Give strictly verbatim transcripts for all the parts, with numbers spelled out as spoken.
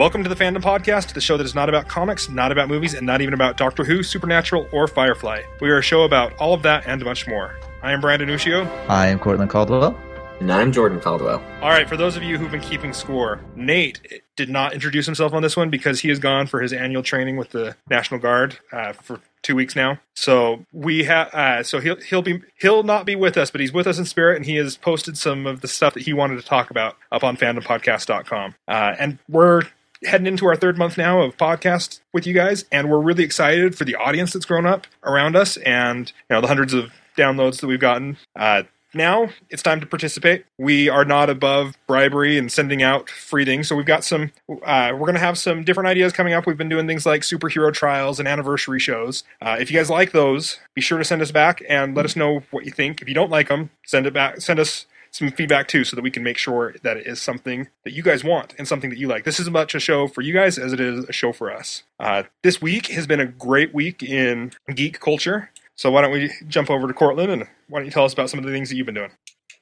Welcome to the Fandom Podcast, the show that is not about comics, not about movies, and not even about Doctor Who, Supernatural, or Firefly. We are a show about all of that and much more. I am Brandon Uccio. I am Cortland Caldwell. And I'm Jordan Caldwell. All right, for those of you who've been keeping score, Nate did not introduce himself on this one because he is gone for his annual training with the National Guard uh, for two weeks now. So we have, uh, so he'll he'll be he'll not be with us, but he's with us in spirit, and he has posted some of the stuff that he wanted to talk about up on fandom podcast dot com. Uh, and we're heading into our third month now of podcasts with you guys, and we're really excited for the audience that's grown up around us, and you know the hundreds of downloads that we've gotten. Uh, Now, it's time to participate. We are not above bribery and sending out free things, so we've got some, uh, we're going to have some different ideas coming up. We've been doing things like superhero trials and anniversary shows. Uh, if you guys like those, be sure to send us back and let us know what you think. If you don't like them, send it back, send us some feedback too, so that we can make sure that it is something that you guys want and something that you like. This is as much a show for you guys as it is a show for us. Uh, this week has been a great week in geek culture. So why don't we jump over to Cortland, and why don't you tell us about some of the things that you've been doing?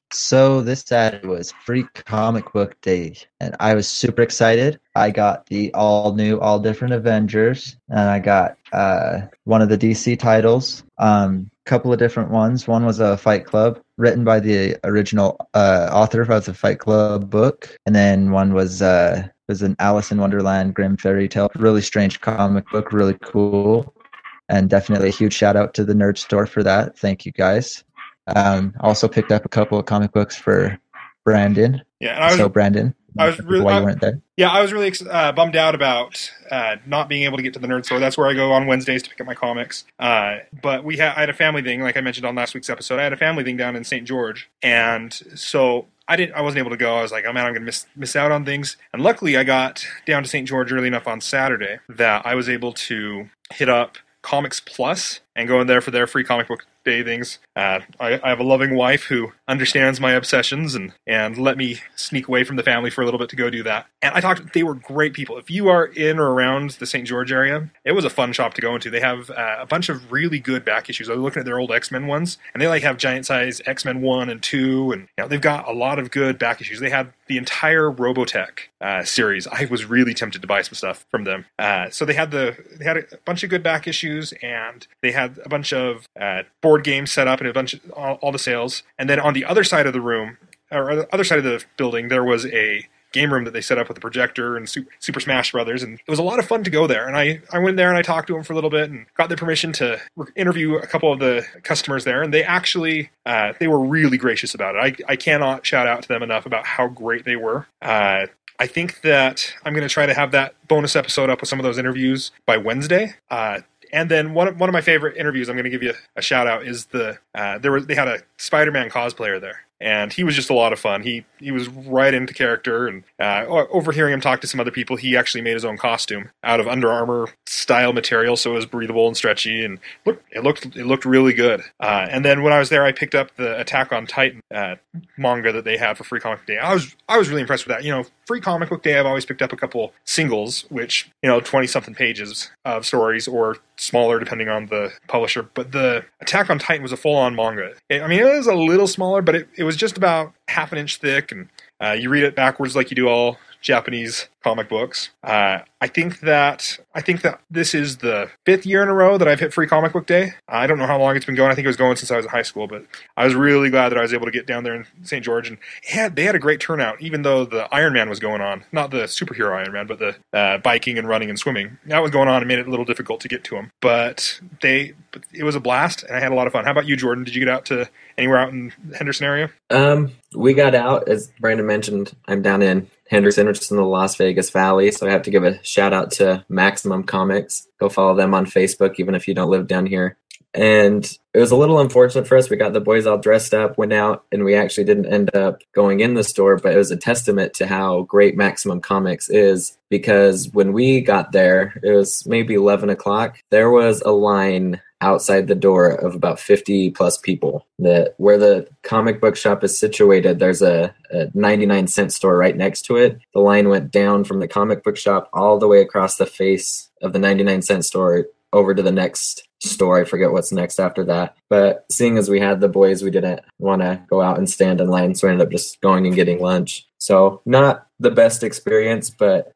So this Saturday was Free Comic Book Day, and I was super excited. I got the all-new, all-different Avengers, and I got uh, one of the D C titles, a um, couple of different ones. One was a Fight Club, written by the original uh, author of the Fight Club book, and then one was uh, was an Alice in Wonderland Grimm fairy tale. Really strange comic book, really cool. And definitely a huge shout out to the Nerd Store for that. Thank you guys. Um, also picked up a couple of comic books for Brandon. Yeah, and I was, so Brandon, I was really why I, you weren't there. Yeah, I was really uh, bummed out about uh, not being able to get to the Nerd Store. That's where I go on Wednesdays to pick up my comics. Uh, but we had I had a family thing, like I mentioned on last week's episode. I had a family thing down in Saint George, and so I didn't. I wasn't able to go. I was like, oh man, I'm gonna miss miss out on things. And luckily, I got down to Saint George early enough on Saturday that I was able to hit up Comics Plus and go in there for their free comic book day things. Uh, I, I have a loving wife who understands my obsessions and, and let me sneak away from the family for a little bit to go do that. And I talked, they were great people. If you are in or around the Saint George area, it was a fun shop to go into. They have uh, a bunch of really good back issues. I was looking at their old X-Men ones, and they like have giant size X-Men one and two, and you know, they've got a lot of good back issues. They had the entire Robotech uh, series. I was really tempted to buy some stuff from them. Uh, so they had the they had a bunch of good back issues, and they had a bunch of uh, board games set up and a bunch of all, all the sales. And then on the other side of the room, or the other side of the building, there was a game room that they set up with a projector and Super Smash Brothers, and it was a lot of fun to go there. And I, I went there and I talked to them for a little bit and got their permission to interview a couple of the customers there, and they actually uh, they were really gracious about it. I, I cannot shout out to them enough about how great they were. Uh, I think that I'm going to try to have that bonus episode up with some of those interviews by Wednesday. Uh, And then one of, one of my favorite interviews, I'm going to give you a shout out, is the uh, there was they had a Spider-Man cosplayer there, and he was just a lot of fun. He he was right into character, and uh, overhearing him talk to some other people, he actually made his own costume out of Under Armour style material, so it was breathable and stretchy, and look, it looked it looked really good. Uh, and then when I was there, I picked up the Attack on Titan uh, manga that they had for Free Comic Book Day. I was I was really impressed with that. You know, Free Comic Book Day, I've always picked up a couple singles, which you know, twenty something pages of stories, or smaller depending on the publisher, but the Attack on Titan was a full-on manga. It, I mean, it was a little smaller, but it, it was just about half an inch thick, and uh, you read it backwards like you do all Japanese comic books. Uh, I think that I think that this is the fifth year in a row that I've hit Free Comic Book Day. I don't know how long it's been going. I think it was going since I was in high school, but I was really glad that I was able to get down there in Saint George, and had, they had a great turnout, even though the Iron Man was going on. Not the superhero Iron Man, but the uh, biking and running and swimming. That was going on and made it a little difficult to get to them. But they, but it was a blast, and I had a lot of fun. How about you, Jordan? Did you get out to anywhere out in the Henderson area? Um, we got out, as Brandon mentioned. I'm down in Henderson, which is in the Las Vegas Valley, so I have to give a shout out to Maximum Comics. Go follow them on Facebook, even if you don't live down here. And it was a little unfortunate for us. We got the boys all dressed up, went out, and we actually didn't end up going in the store, but it was a testament to how great Maximum Comics is, because when we got there, it was maybe eleven o'clock. There was a line outside the door of about fifty plus people. That where the comic book shop is situated, there's a, a ninety-nine cent store right next to it. The line went down from the comic book shop all the way across the face of the ninety-nine cent store over to the next store. I forget what's next after that. But seeing as we had the boys, we didn't want to go out and stand in line, so we ended up just going and getting lunch. So not the best experience, but it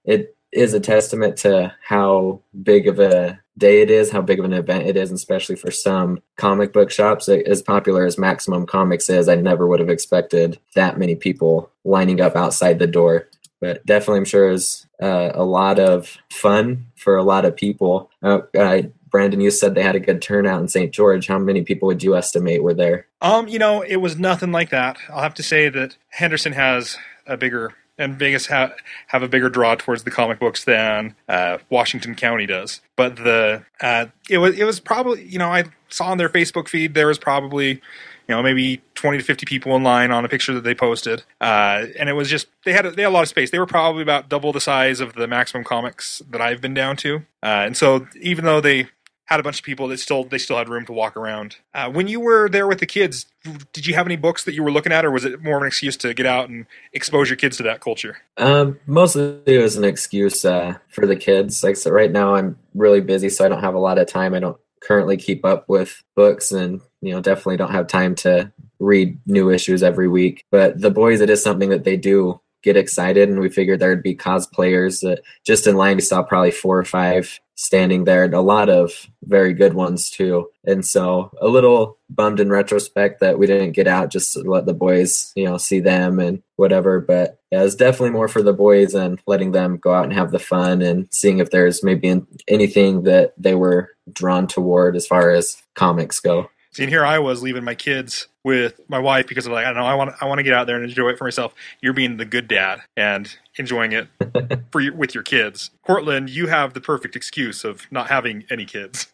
is a testament to how big of a day it is, how big of an event it is, and especially for some comic book shops. As popular as Maximum Comics is, I never would have expected that many people lining up outside the door. But definitely, I'm sure is uh, a lot of fun for a lot of people. Uh, I, Brandon, you said they had a good turnout in Saint George. How many people would you estimate were there? Um, you know, it was nothing like that. I'll have to say that Henderson has a bigger, and Vegas ha- have a bigger draw towards the comic books than uh, Washington County does. But the uh, it was it was probably, you know, I saw on their Facebook feed there was probably, you know, maybe twenty to fifty people in line on a picture that they posted. Uh, and it was just, they had, a, they had a lot of space. They were probably about double the size of the Maximum Comics that I've been down to. Uh, and so even though they had a bunch of people, that still, they still had room to walk around. Uh, when you were there with the kids, did you have any books that you were looking at, or was it more of an excuse to get out and expose your kids to that culture? Um, mostly it was an excuse uh, for the kids. Like, so right now I'm really busy, so I don't have a lot of time. I don't currently keep up with books, and you know, definitely don't have time to read new issues every week. But the boys, it is something that they do get excited, and we figured there'd be cosplayers that just in line. We saw probably four or five standing there, and a lot of very good ones too. And so a little bummed in retrospect that we didn't get out just to let the boys, you know, see them and whatever. But yeah, it's definitely more for the boys and letting them go out and have the fun and seeing if there's maybe anything that they were drawn toward as far as comics go. See, and here I was leaving my kids with my wife because I'm like, I don't know, I want I want to get out there and enjoy it for myself. You're being the good dad and enjoying it for your, with your kids. Cortland, you have the perfect excuse of not having any kids.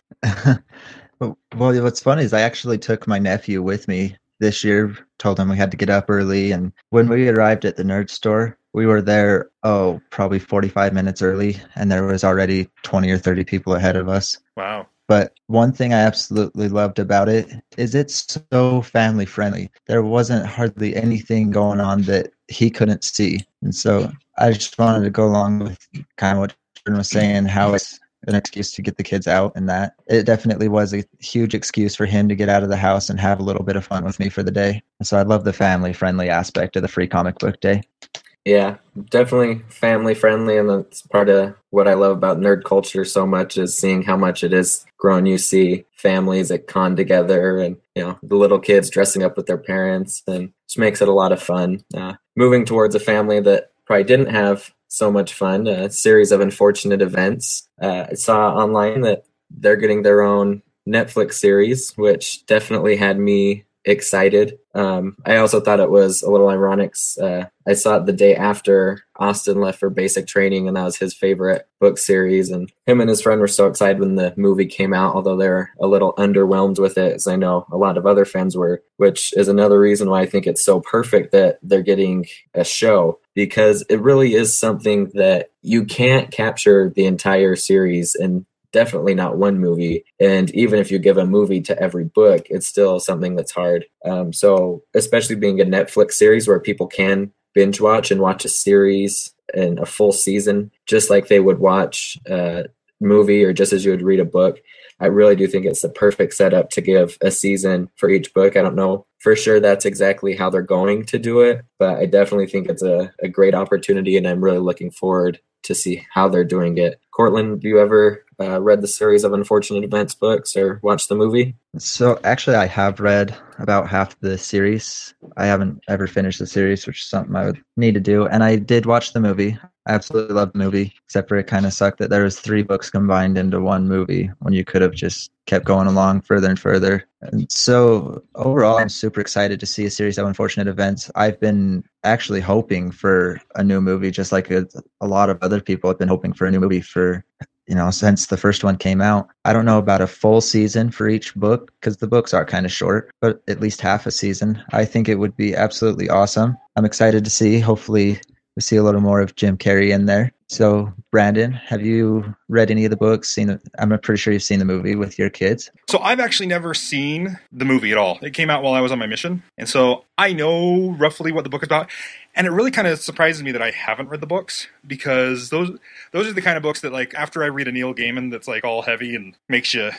Well, what's funny is I actually took my nephew with me this year, told him we had to get up early. And when we arrived at the nerd store, we were there, oh, probably forty-five minutes early. And there was already twenty or thirty people ahead of us. Wow. But one thing I absolutely loved about it is it's so family friendly. There wasn't hardly anything going on that he couldn't see. And so I just wanted to go along with kind of what Jordan was saying, how it's an excuse to get the kids out, and that it definitely was a huge excuse for him to get out of the house and have a little bit of fun with me for the day. And so I love the family friendly aspect of the free comic book day. Yeah, definitely family friendly, and that's part of what I love about nerd culture so much is seeing how much it is growing. You see families at con together, and you know, the little kids dressing up with their parents, and just makes it a lot of fun. Uh, moving towards a family that probably didn't have so much fun, a series of unfortunate events. Uh, I saw online that they're getting their own Netflix series, which definitely had me excited. Um, I also thought it was a little ironic. Uh, I saw it the day after Austin left for basic training, and that was his favorite book series. And him and his friend were so excited when the movie came out, although they're a little underwhelmed with it, as I know a lot of other fans were, which is another reason why I think it's so perfect that they're getting a show, because it really is something that you can't capture the entire series in definitely not one movie. And even if you give a movie to every book, it's still something that's hard. Um, so especially being a Netflix series where people can binge watch and watch a series and a full season, just like they would watch a movie or just as you would read a book, I really do think it's the perfect setup to give a season for each book. I don't know for sure that's exactly how they're going to do it, but I definitely think it's a, a great opportunity, and I'm really looking forward to see how they're doing it. Cortland, have you ever uh, read the series of Unfortunate Events books or watched the movie? So actually, I have read about half the series. I haven't ever finished the series, which is something I would need to do. And I did watch the movie. I absolutely loved the movie, except for it kind of sucked that there was three books combined into one movie when you could have just kept going along further and further. And so overall, I'm super excited to see a series of Unfortunate Events. I've been actually hoping for a new movie, just like a, a lot of other people have been hoping for a new movie for, you know, since the first one came out. I don't know about a full season for each book because the books are kind of short, but at least half a season. I think it would be absolutely awesome. I'm excited to see. Hopefully we see a little more of Jim Carrey in there. So, Brandon, have you read any of the books? Seen? The, I'm pretty sure you've seen the movie with your kids. So I've actually never seen the movie at all. It came out while I was on my mission. And so I know roughly what the book is about. And it really kind of surprises me that I haven't read the books, because those those are the kind of books that, like, after I read a Neil Gaiman that's like all heavy and makes you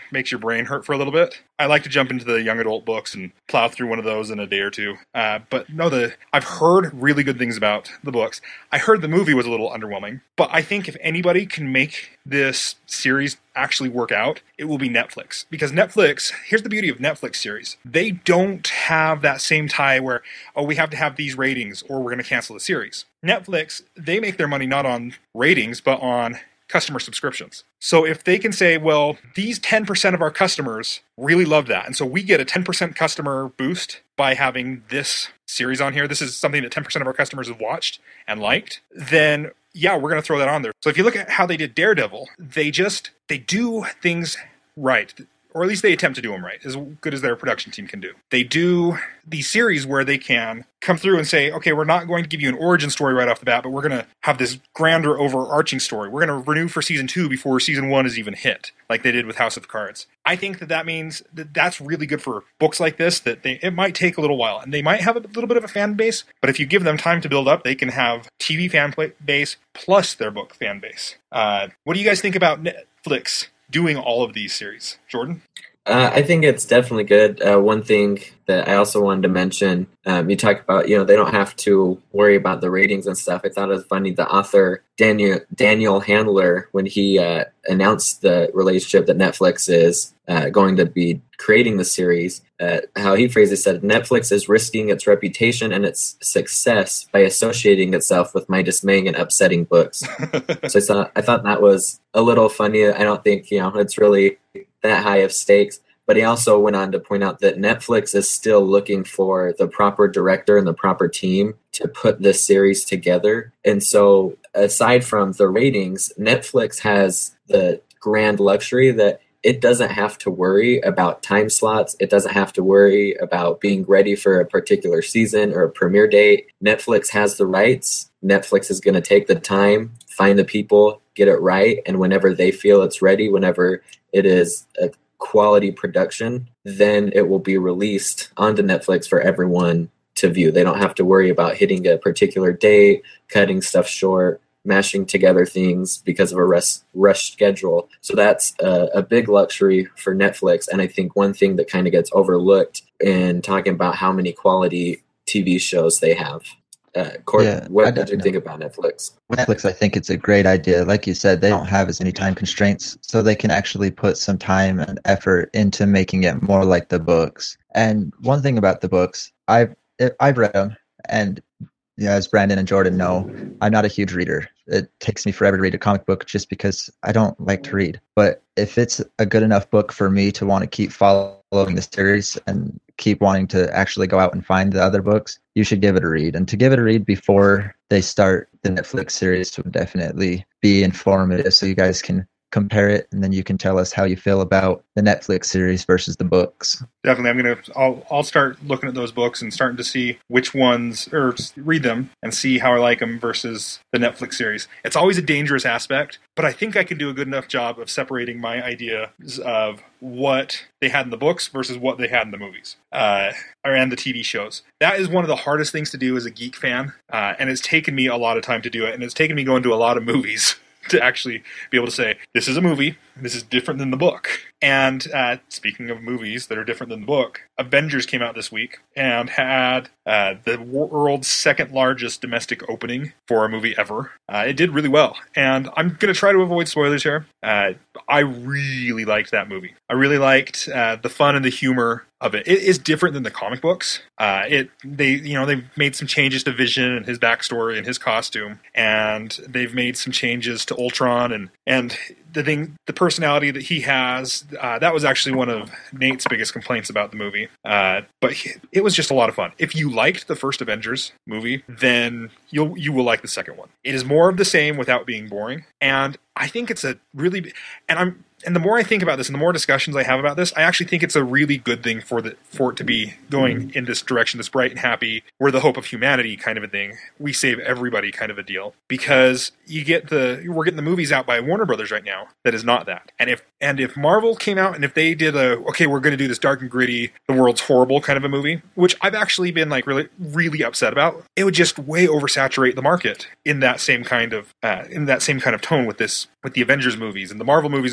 makes your brain hurt for a little bit. I like to jump into the young adult books and plow through one of those in a day or two. Uh, but no, the I've heard really good things about the books. I heard the movie was a little underwhelming, but I think if anybody can make this series actually work out, it will be Netflix. Because Netflix, here's the beauty of Netflix series. They don't have that same tie where, oh, we have to have these ratings or we're going to cancel the series. Netflix, they make their money not on ratings, but on customer subscriptions. So if they can say, well, these ten percent of our customers really love that, and so we get a ten percent customer boost by having this series on here, this is something that ten percent of our customers have watched and liked, then yeah, we're going to throw that on there. So if you look at how they did Daredevil, they just, they do things right. Or at least they attempt to do them right, as good as their production team can do. They do these series where they can come through and say, okay, we're not going to give you an origin story right off the bat, but we're going to have this grander overarching story. We're going to renew for season two before season one is even hit, like they did with House of Cards. I think that that means that that's really good for books like this, that they, it might take a little while, and they might have a little bit of a fan base, but if you give them time to build up, they can have T V fan base plus their book fan base. Uh, what do you guys think about Netflix doing all of these series? Jordan? Uh, I think it's definitely good. Uh, one thing that I also wanted to mention, um, you talk about, you know, they don't have to worry about the ratings and stuff. I thought it was funny. The author, Daniel Daniel Handler, when he uh, announced the relationship that Netflix is uh, going to be creating the series, uh, how he phrased it, said, Netflix is risking its reputation and its success by associating itself with my dismaying and upsetting books. So I thought, I thought that was a little funny. I don't think, you know, it's really that high of stakes. But he also went on to point out that Netflix is still looking for the proper director and the proper team to put this series together. And so aside from the ratings, Netflix has the grand luxury that it doesn't have to worry about time slots. It doesn't have to worry about being ready for a particular season or a premiere date. Netflix has the rights. Netflix is going to take the time, find the people, get it right. And whenever they feel it's ready, whenever it is a quality production, then it will be released onto Netflix for everyone to view. They don't have to worry about hitting a particular date, cutting stuff short, mashing together things because of a rush, rush schedule. So that's a, a big luxury for Netflix. And I think one thing that kind of gets overlooked in talking about how many quality T V shows they have. Uh, Court, Yeah, what I did you definitely- think about Netflix? Netflix, I think it's a great idea. Like you said, they don't have as many time constraints, so they can actually put some time and effort into making it more like the books. And one thing about the books, I've I've read them, and yeah, as Brandon and Jordan know, I'm not a huge reader. It takes me forever to read a comic book just because I don't like to read. But if it's a good enough book for me to want to keep following the series and keep wanting to actually go out and find the other books, you should give it a read. And to give it a read before they start the Netflix series would definitely be informative, so you guys can compare it, and then you can tell us how you feel about the Netflix series versus the books. Definitely, I'm gonna. I'll I'll start looking at those books and starting to see which ones, or read them and see how I like them versus the Netflix series. It's always a dangerous aspect, but I think I can do a good enough job of separating my ideas of what they had in the books versus what they had in the movies, uh, or and the T V shows. That is one of the hardest things to do as a geek fan, uh, and it's taken me a lot of time to do it, and it's taken me going to a lot of movies to actually be able to say, this is a movie, this is different than the book. And uh, speaking of movies that are different than the book, Avengers came out this week and had uh, the world's second largest domestic opening for a movie ever. Uh, it did really well. And I'm going to try to avoid spoilers here. Uh, I really liked that movie. I really liked uh, the fun and the humor of it. It is different than the comic books. Uh, it they you know they've made some changes to Vision and his backstory and his costume, and they've made some changes to Ultron and and the thing, the personality that he has. Uh, that was actually one of Nate's biggest complaints about the movie. Uh, but he, it was just a lot of fun. If you liked the first Avengers movie, then you'll you will like the second one. It is more of the same without being boring, and I think it's a really and I'm. And the more I think about this and the more discussions I have about this, I actually think it's a really good thing for the for it to be going in this direction, this bright and happy, we're the hope of humanity kind of a thing. We save everybody kind of a deal. Because you get the we're getting the movies out by Warner Brothers right now that is not that. And if and if Marvel came out and if they did a okay, we're gonna do this dark and gritty, the world's horrible kind of a movie, which I've actually been like really really upset about, it would just way oversaturate the market in that same kind of uh, in that same kind of tone with this with the Avengers movies, and the Marvel movies are the same as the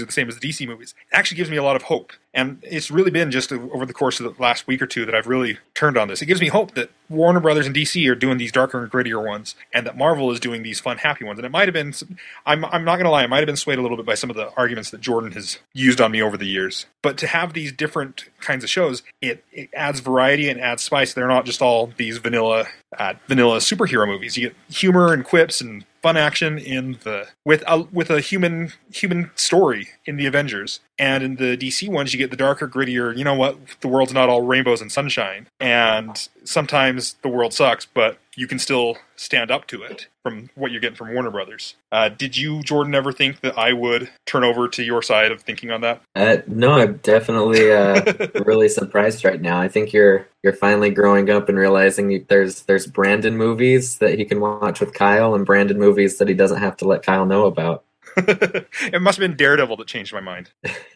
D C movies. It actually gives me a lot of hope. And it's really been just over the course of the last week or two that I've really turned on this. It gives me hope that Warner Brothers and D C are doing these darker and grittier ones, and that Marvel is doing these fun, happy ones. And it might have been, I'm, I'm not going to lie, I might have been swayed a little bit by some of the arguments that Jordan has used on me over the years. But to have these different kinds of shows, it, it adds variety and adds spice. They're not just all these vanilla, uh, vanilla superhero movies. You get humor and quips and fun action in the with a with a human human story in the Avengers, and in the D C ones you get the darker, grittier. You know what? The world's not all rainbows and sunshine, and sometimes the world sucks, but you can still stand up to it from what you're getting from Warner Brothers. Uh, did you, Jordan, ever think that I would turn over to your side of thinking on that? Uh, no, I'm definitely uh, really surprised right now. I think you're you're finally growing up and realizing there's there's Brandon movies that he can watch with Kyle, and Brandon movies that he doesn't have to let Kyle know about. It must have been Daredevil that changed my mind.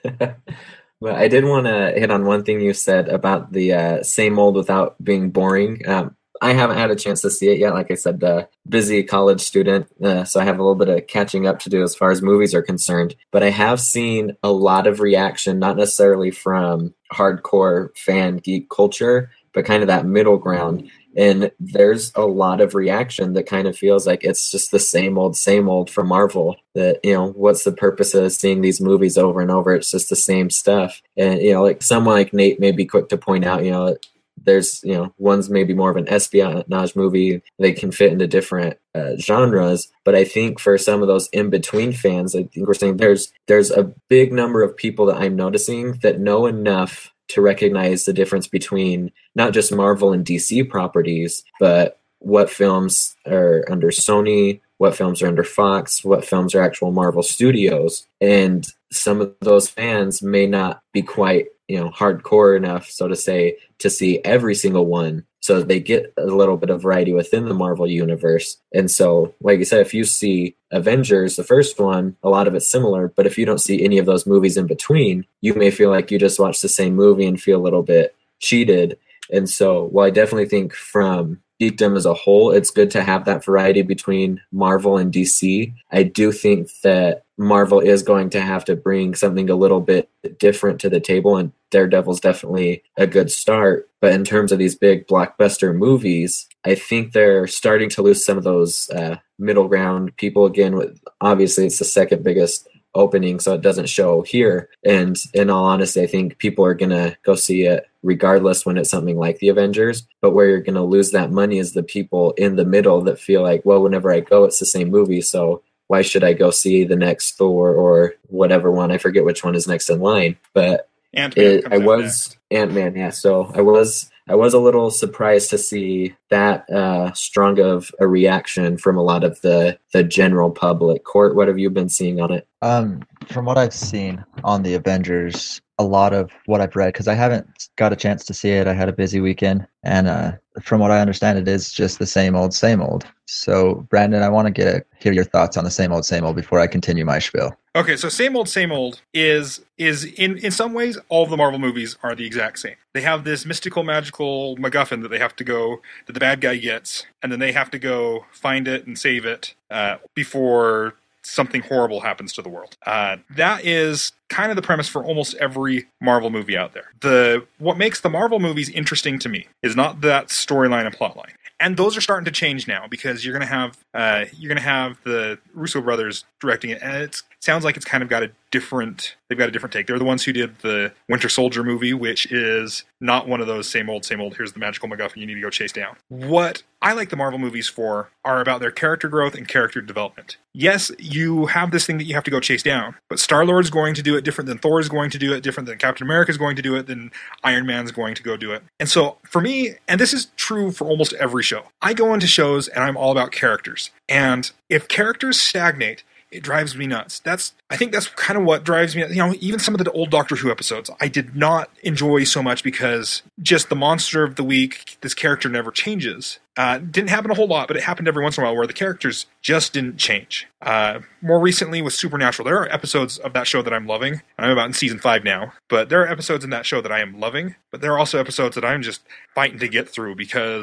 But I did want to hit on one thing you said about the uh, same old without being boring. Um, I haven't had a chance to see it yet. Like I said, uh, busy college student, uh, so I have a little bit of catching up to do as far as movies are concerned. But I have seen a lot of reaction, not necessarily from hardcore fan geek culture, but kind of that middle ground. And there's a lot of reaction that kind of feels like it's just the same old, same old from Marvel. That, you know, what's the purpose of seeing these movies over and over? It's just the same stuff. And, you know, like someone like Nate may be quick to point out, you know, there's, you know, one's maybe more of an espionage movie. They can fit into different uh, genres. But I think for some of those in-between fans, I think we're saying there's there's a big number of people that I'm noticing that know enough to recognize the difference between not just Marvel and D C properties, but what films are under Sony, what films are under Fox, what films are actual Marvel Studios. And some of those fans may not be quite, you know, hardcore enough, so to say, to see every single one. So they get a little bit of variety within the Marvel universe. And so, like you said, if you see Avengers, the first one, a lot of it's similar. But if you don't see any of those movies in between, you may feel like you just watched the same movie and feel a little bit cheated. And so, while I definitely think from geekdom as a whole, it's good to have that variety between Marvel and D C. I do think that Marvel is going to have to bring something a little bit different to the table, and Daredevil's definitely a good start. But in terms of these big blockbuster movies, I think they're starting to lose some of those uh, middle ground people. Again, with, obviously it's the second biggest opening, so it doesn't show here. And in all honesty, I think people are going to go see it regardless when it's something like the Avengers. But where you're going to lose that money is the people in the middle that feel like, well, whenever I go, it's the same movie, so why should I go see the next Thor or whatever one? I forget which one is next in line. But Ant-Man it, I was Ant-Man, yeah. So I was I was a little surprised to see that uh, strong of a reaction from a lot of the the general public. Court, what have you been seeing on it? Um, from what I've seen on the Avengers, a lot of what I've read, because I haven't got a chance to see it. I had a busy weekend, and uh, from what I understand, it is just the same old, same old. So, Brandon, I want to get a, hear your thoughts on the same old, same old before I continue my spiel. Okay, so same old, same old is is in, in some ways all of the Marvel movies are the exact same. They have this mystical, magical MacGuffin that they have to go that the bad guy gets, and then they have to go find it and save it uh, before something horrible happens to the world. Uh, that is kind of the premise for almost every Marvel movie out there. The what makes the Marvel movies interesting to me is not that storyline and plotline. And those are starting to change now because you're going to have uh, you're going to have the Russo brothers directing it, and it's, it sounds like it's kind of got a different they've got a different take. They're the ones who did the Winter Soldier movie, which is not one of those same old same old. Here's the magical MacGuffin you need to go chase down. What I like the Marvel movies for are about their character growth and character development. Yes, you have this thing that you have to go chase down, but Star-Lord's going to do it different than Thor's going to do it, different than Captain America's going to do it, than Iron Man's going to go do it. And so for me, and this is true for almost every show, I go into shows and I'm all about characters. And if characters stagnate, it drives me nuts. That's I think that's kind of what drives me. You know, even some of the old Doctor Who episodes, I did not enjoy so much because just the monster of the week, this character never changes. Uh, didn't happen a whole lot, but it happened every once in a while where the characters just didn't change. Uh, more recently with Supernatural, there are episodes of that show that I'm loving. I'm about in season five now, but there are episodes in that show that I am loving, but there are also episodes that I'm just fighting to get through because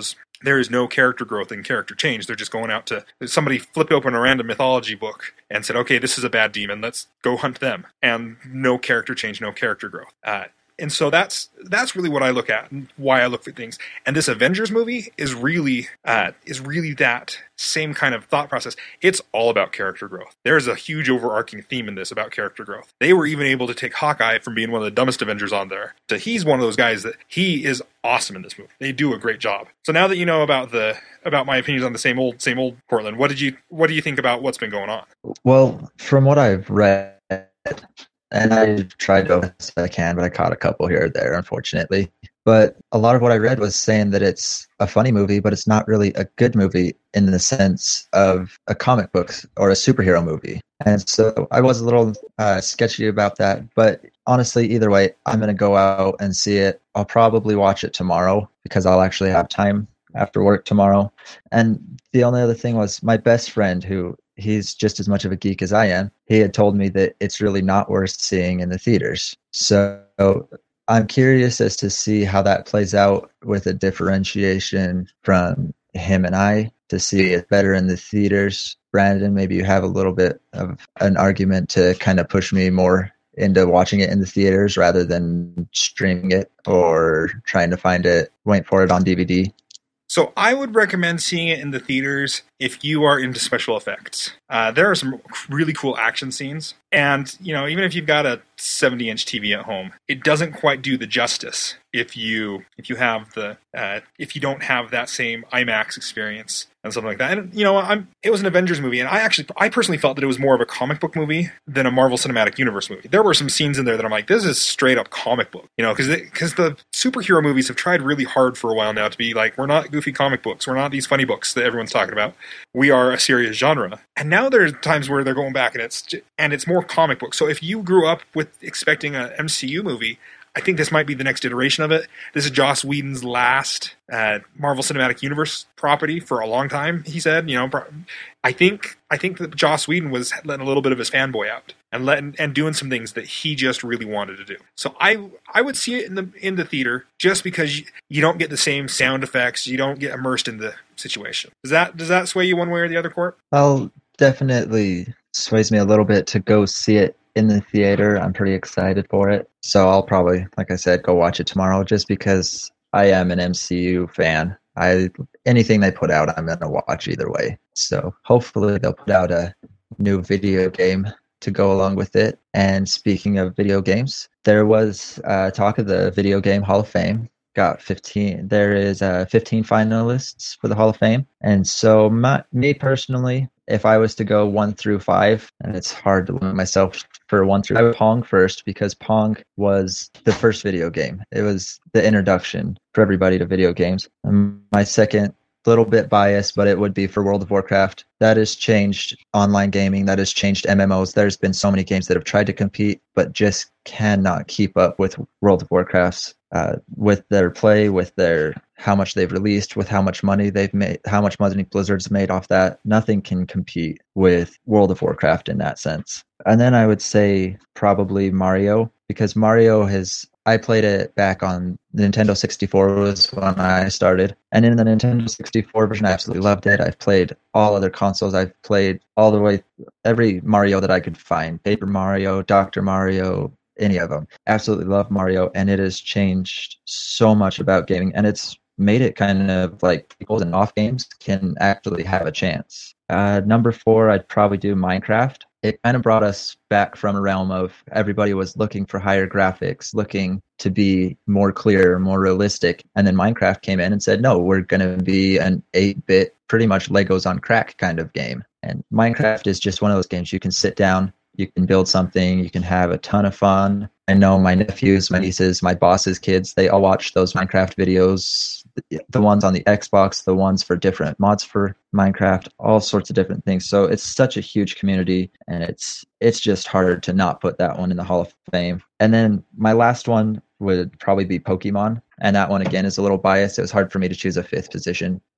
there is no character growth and character change. They're just going out to, somebody flipped open a random mythology book and said, okay, this is a bad demon, let's go hunt them. And no character change, no character growth. Uh, And so that's that's really what I look at and why I look at things. And this Avengers movie is really uh, is really that same kind of thought process. It's all about character growth. There's a huge overarching theme in this about character growth. They were even able to take Hawkeye from being one of the dumbest Avengers on there to he's one of those guys that he is awesome in this movie. They do a great job. So now that you know about the about my opinions on the same old same old Portland, what did you what do you think about what's been going on? Well, from what I've read, and I tried to as best I can, but I caught a couple here or there, unfortunately. But a lot of what I read was saying that it's a funny movie, but it's not really a good movie in the sense of a comic book or a superhero movie. And so I was a little uh, sketchy about that. But honestly, either way, I'm going to go out and see it. I'll probably watch it tomorrow because I'll actually have time after work tomorrow. And the only other thing was my best friend, who he's just as much of a geek as I am, he had told me that it's really not worth seeing in the theaters. So I'm curious as to see how that plays out with a differentiation from him and I to see it better in the theaters. Brandon, maybe you have a little bit of an argument to kind of push me more into watching it in the theaters rather than streaming it or trying to find it, wait for it on D V D. So I would recommend seeing it in the theaters if you are into special effects. Uh, there are some really cool action scenes. And, you know, even if you've got a seventy inch T V at home, it doesn't quite do the justice if you if you have the uh, if you don't have that same IMAX experience and something like that. And, you know, I'm it was an Avengers movie, and I actually I personally felt that it was more of a comic book movie than a Marvel Cinematic Universe movie. There were some scenes in there that I'm like, this is straight up comic book, you know, because because the superhero movies have tried really hard for a while now to be like, we're not goofy comic books, we're not these funny books that everyone's talking about. We are a serious genre. And now there's times where they're going back and it's and it's more comic book. So if you grew up with expecting an M C U movie, I think this might be the next iteration of it. This is Joss Whedon's last uh, Marvel Cinematic Universe property for a long time, he said. You know, I think I think that Joss Whedon was letting a little bit of his fanboy out and letting and doing some things that he just really wanted to do. So I I would see it in the in the theater just because you, you don't get the same sound effects, you don't get immersed in the situation. Does that does that sway you one way or the other, Court? Well, definitely sways me a little bit to go see it in the theater. I'm pretty excited for it. So I'll probably, like I said, go watch it tomorrow just because I am an M C U fan. I anything they put out, I'm going to watch either way. So hopefully they'll put out a new video game to go along with it. And speaking of video games, there was uh, talk of the Video Game Hall of Fame. Got fifteen. There is uh, fifteen finalists for the Hall of Fame. And so my, me personally, if I was to go one through five, and it's hard to limit myself for one through, I would Pong first because Pong was the first video game. It was the introduction for everybody to video games. And my second, little bit biased, but it would be for World of Warcraft. That has changed online gaming. That has changed M M Os. There's been so many games that have tried to compete, but just cannot keep up with World of Warcraft's, uh, with their play, with their how much they've released, with how much money they've made, how much money Blizzard's made off that. Nothing can compete with World of Warcraft in that sense. And then I would say probably Mario, because Mario has, I played it back on Nintendo sixty-four was when I started. And in the Nintendo sixty-four version, I absolutely loved it. I've played all other consoles. I've played all the way, every Mario that I could find. Paper Mario, Doctor Mario, any of them. Absolutely love Mario. And it has changed so much about gaming. And it's made it kind of like people in off games can actually have a chance. Uh, number four, I'd probably do Minecraft. It kind of brought us back from a realm of everybody was looking for higher graphics, looking to be more clear, more realistic. And then Minecraft came in and said, no, we're going to be an eight-bit, pretty much Legos on crack kind of game. And Minecraft is just one of those games you can sit down, you can build something, you can have a ton of fun. I know my nephews, my nieces, my boss's kids, they all watch those Minecraft videos, the ones on the Xbox, the ones for different mods for Minecraft, all sorts of different things. So it's such a huge community, and it's it's just hard to not put that one in the Hall of Fame. And then my last one would probably be Pokemon. And that one, again, is a little biased. It was hard for me to choose a fifth position. But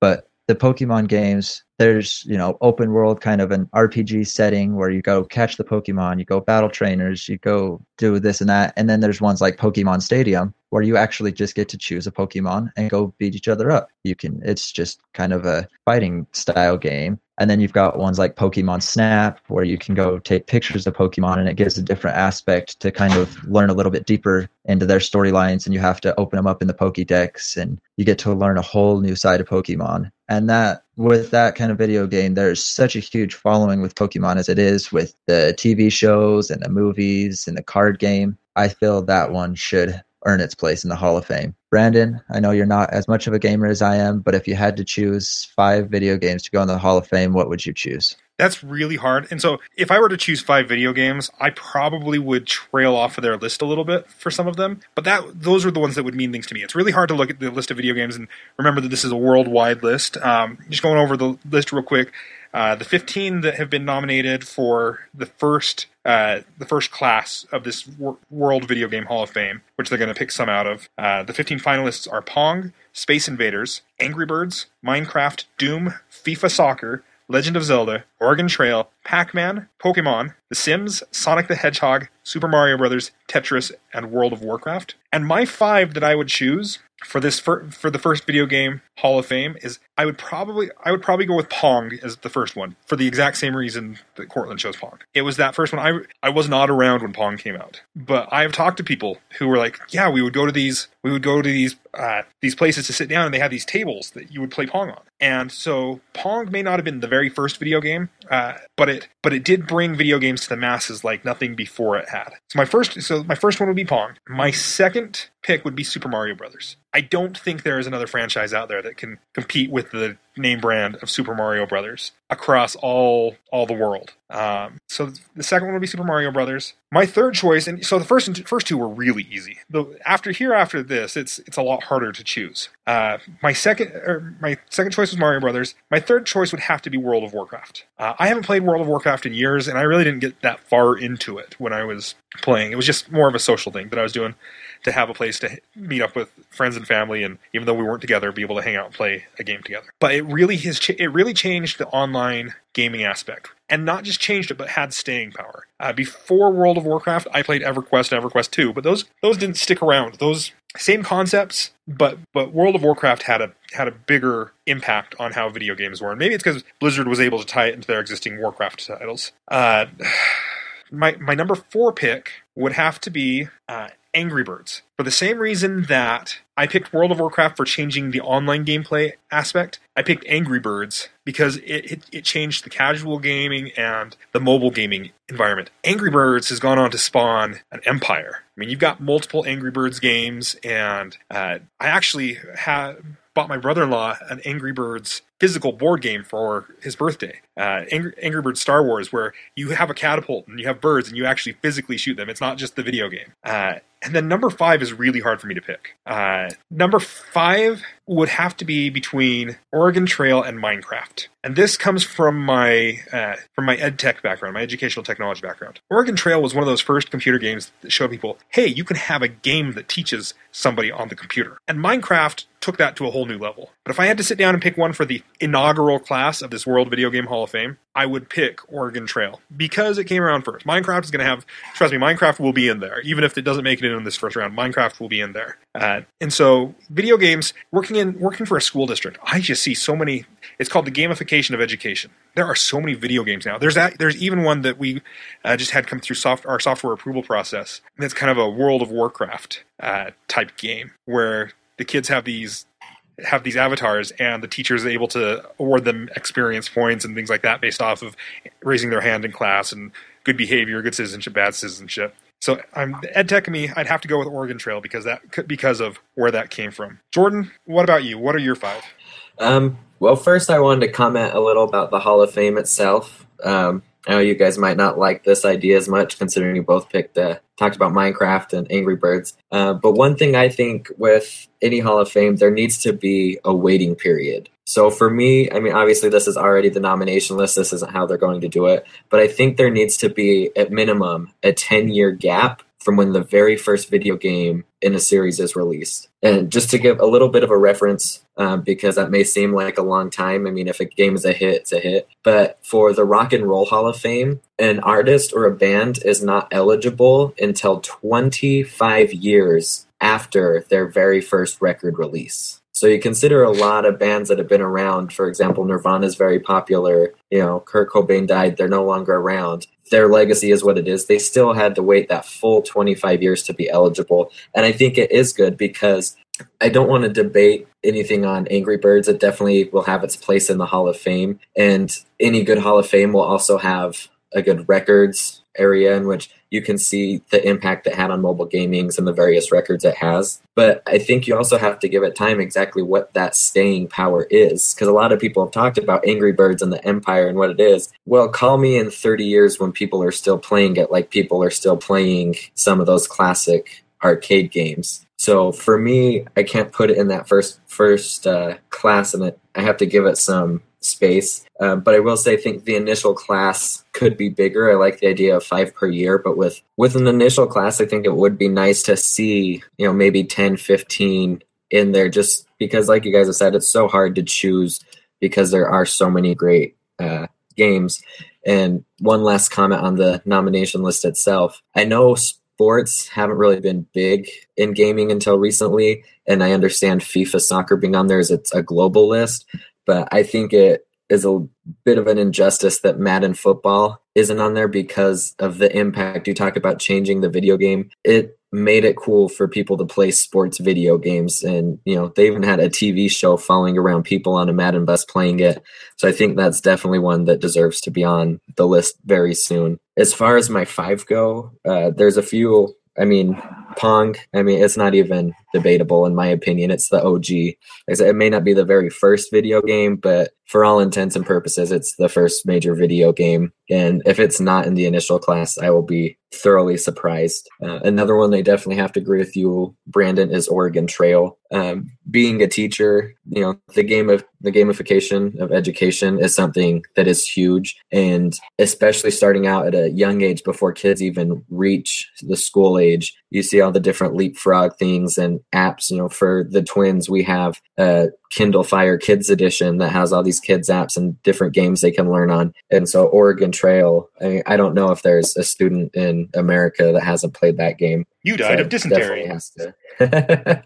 the Pokemon games, there's, you know, open world kind of an R P G setting where you go catch the Pokemon, you go battle trainers, you go do this and that. And then there's ones like Pokemon Stadium where you actually just get to choose a Pokemon and go beat each other up. You can, it's just kind of a fighting style game. And then you've got ones like Pokemon Snap where you can go take pictures of Pokemon, and it gives a different aspect to kind of learn a little bit deeper into their storylines, and you have to open them up in the Pokédex, and you get to learn a whole new side of Pokemon. And that, with that kind of video game, there's such a huge following with Pokemon as it is with the T V shows and the movies and the card game. I feel that one should earn its place in the Hall of Fame. Brandon, I know you're not as much of a gamer as I am, but if you had to choose five video games to go in the Hall of Fame, what would you choose? That's really hard. And so if I were to choose five video games, I probably would trail off of their list a little bit for some of them. But that those are the ones that would mean things to me. It's really hard to look at the list of video games and remember that this is a worldwide list. Um, just going over the list real quick. Uh, the fifteen that have been nominated for the first uh, the first class of this wor- World Video Game Hall of Fame, which they're going to pick some out of. Uh, the fifteen finalists are Pong, Space Invaders, Angry Birds, Minecraft, Doom, FIFA Soccer, Legend of Zelda, Oregon Trail, Pac-Man, Pokemon, The Sims, Sonic the Hedgehog, Super Mario Brothers, Tetris, and World of Warcraft. And my five that I would choose for this for, for the first video game Hall of Fame is I would probably I would probably go with Pong as the first one for the exact same reason that Cortland chose Pong. It was that first one. I I was not around when Pong came out, but I have talked to people who were like, yeah, we would go to these we would go to these uh, these places to sit down, and they had these tables that you would play Pong on. And so Pong may not have been the very first video game, uh, but it but it did bring video games to the masses like nothing before it had. So my first so my first one would be Pong. My second pick would be Super Mario Brothers. I don't think there is another franchise out there that can compete with the name brand of Super Mario Brothers across all all the world. Um, so the second one would be Super Mario Brothers. My third choice, and so the first and first two were really easy. The after here after this, it's it's a lot harder to choose. Uh, my second or my second choice was Mario Brothers. My third choice would have to be World of Warcraft. Uh, I haven't played World of Warcraft in years, and I really didn't get that far into it when I was playing. It was just more of a social thing that I was doing to have a place to meet up with friends and family, and even though we weren't together, be able to hang out and play a game together. But it really has ch- it really changed the online gaming aspect, and not just changed it, but had staying power. Uh, before World of Warcraft, I played EverQuest and EverQuest two, but those those didn't stick around. Those same concepts, but but World of Warcraft had a had a bigger impact on how video games were, and maybe it's because Blizzard was able to tie it into their existing Warcraft titles. Uh, my my number four pick would have to be Uh, Angry Birds. For the same reason that I picked World of Warcraft for changing the online gameplay aspect, I picked Angry Birds because it, it, it changed the casual gaming and the mobile gaming environment. Angry Birds has gone on to spawn an empire. I mean, you've got multiple Angry Birds games, and uh, I actually had bought my brother-in-law an Angry Birds physical board game for his birthday. Uh, Angry, Angry Birds Star Wars, where you have a catapult and you have birds and you actually physically shoot them. It's not just the video game. Uh, and then number five is really hard for me to pick. Uh, number five would have to be between Oregon Trail and Minecraft. And this comes from my uh, from my ed tech background, my educational technology background. Oregon Trail was one of those first computer games that showed people, hey, you can have a game that teaches somebody on the computer. And Minecraft took that to a whole new level. But if I had to sit down and pick one for the inaugural class of this World Video Game Hall of Fame, I would pick Oregon Trail because it came around first. Minecraft is going to have, trust me, Minecraft will be in there. Even if it doesn't make it in this first round, Minecraft will be in there. Uh, and so video games, working in working for a school district, I just see so many, it's called the gamification of education. There are so many video games now. There's that. There's even one that we uh, just had come through soft, our software approval process. And it's kind of a World of Warcraft uh, type game where the kids have these have these avatars, and the teacher is able to award them experience points and things like that based off of raising their hand in class and good behavior, good citizenship, bad citizenship. So I'm the ed tech in me, I'd have to go with Oregon Trail because that because of where that came from. Jordan, what about you? What are your five? Um, well, first I wanted to comment a little about the Hall of Fame itself. Um, I know you guys might not like this idea as much, considering you both picked uh, talked about Minecraft and Angry Birds. Uh, but one thing I think with any Hall of Fame, there needs to be a waiting period. So for me, I mean, obviously this is already the nomination list. This isn't how they're going to do it. But I think there needs to be, at minimum, a ten-year gap from when the very first video game in a series is released. And just to give a little bit of a reference, um, because that may seem like a long time. I mean, if a game is a hit, it's a hit. But for the Rock and Roll Hall of Fame, an artist or a band is not eligible until twenty-five years after their very first record release. So you consider a lot of bands that have been around. For example, Nirvana is very popular. You know, Kurt Cobain died. They're no longer around. Their legacy is what it is. They still had to wait that full twenty-five years to be eligible. And I think it is good because I don't want to debate anything on Angry Birds. It definitely will have its place in the Hall of Fame. And any good Hall of Fame will also have a good records area in which you can see the impact it had on mobile gamings and the various records it has. But I think you also have to give it time exactly what that staying power is, because a lot of people have talked about Angry Birds and the Empire and what it is. Well, call me in thirty years when people are still playing it like people are still playing some of those classic arcade games. So for me, I can't put it in that first first uh, class, and it, I have to give it some space. Uh, but I will say, I think the initial class could be bigger. I like the idea of five per year, but with, with an initial class, I think it would be nice to see, you know, maybe ten, fifteen in there, just because, like you guys have said, it's so hard to choose because there are so many great uh, games. And one last comment on the nomination list itself. I know sports haven't really been big in gaming until recently, and I understand FIFA soccer being on there is it's a global list, but I think it is a bit of an injustice that Madden football isn't on there because of the impact. You talk about changing the video game. It made it cool for people to play sports video games. And, you know, they even had a T V show following around people on a Madden bus playing it. So I think that's definitely one that deserves to be on the list very soon. As far as my five go, uh, there's a few. I mean, Pong, I mean, it's not even debatable in my opinion. It's the O G. Like I said, it may not be the very first video game, but for all intents and purposes, it's the first major video game. And if it's not in the initial class, I will be thoroughly surprised. Uh, another one I definitely have to agree with you, Brandon, is Oregon Trail. Um, being a teacher, you know, the game of the gamification of education is something that is huge, and especially starting out at a young age before kids even reach the school age, you see all the different leapfrog things and apps. You know, for the twins, we have a Kindle Fire Kids Edition that has all these kids apps and different games they can learn on. And so Oregon Trail, I mean, I don't know if there's a student in America that hasn't played that game. You died so of dysentery. Has to.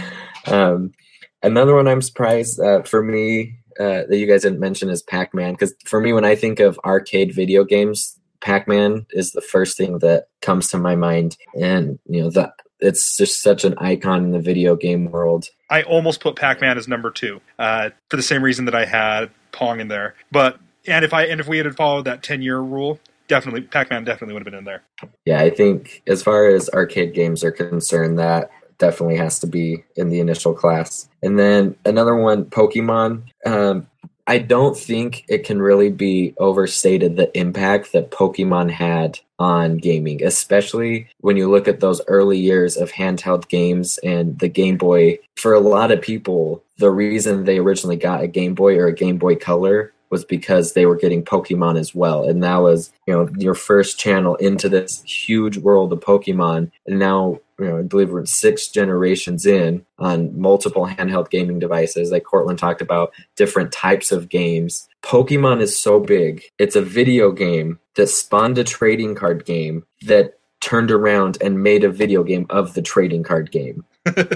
um, another one I'm surprised uh, for me uh, that you guys didn't mention is Pac-Man, because for me, when I think of arcade video games, Pac-Man is the first thing that comes to my mind. And, you know, that it's just such an icon in the video game world. I almost put Pac-Man as number two uh, for the same reason that I had Pong in there. But and if I and if we had followed that ten-year rule, definitely Pac-Man definitely would have been in there. Yeah, I think as far as arcade games are concerned, that definitely has to be in the initial class. And then another one, Pokemon. Um, I don't think it can really be overstated the impact that Pokemon had on gaming, especially when you look at those early years of handheld games and the Game Boy. For a lot of people, the reason they originally got a Game Boy or a Game Boy Color was because they were getting Pokemon as well. And that was, you know, your first channel into this huge world of Pokemon. And now, you know, I believe we're six generations in on multiple handheld gaming devices. Like Cortland talked about, different types of games. Pokemon is so big. It's a video game that spawned a trading card game that turned around and made a video game of the trading card game.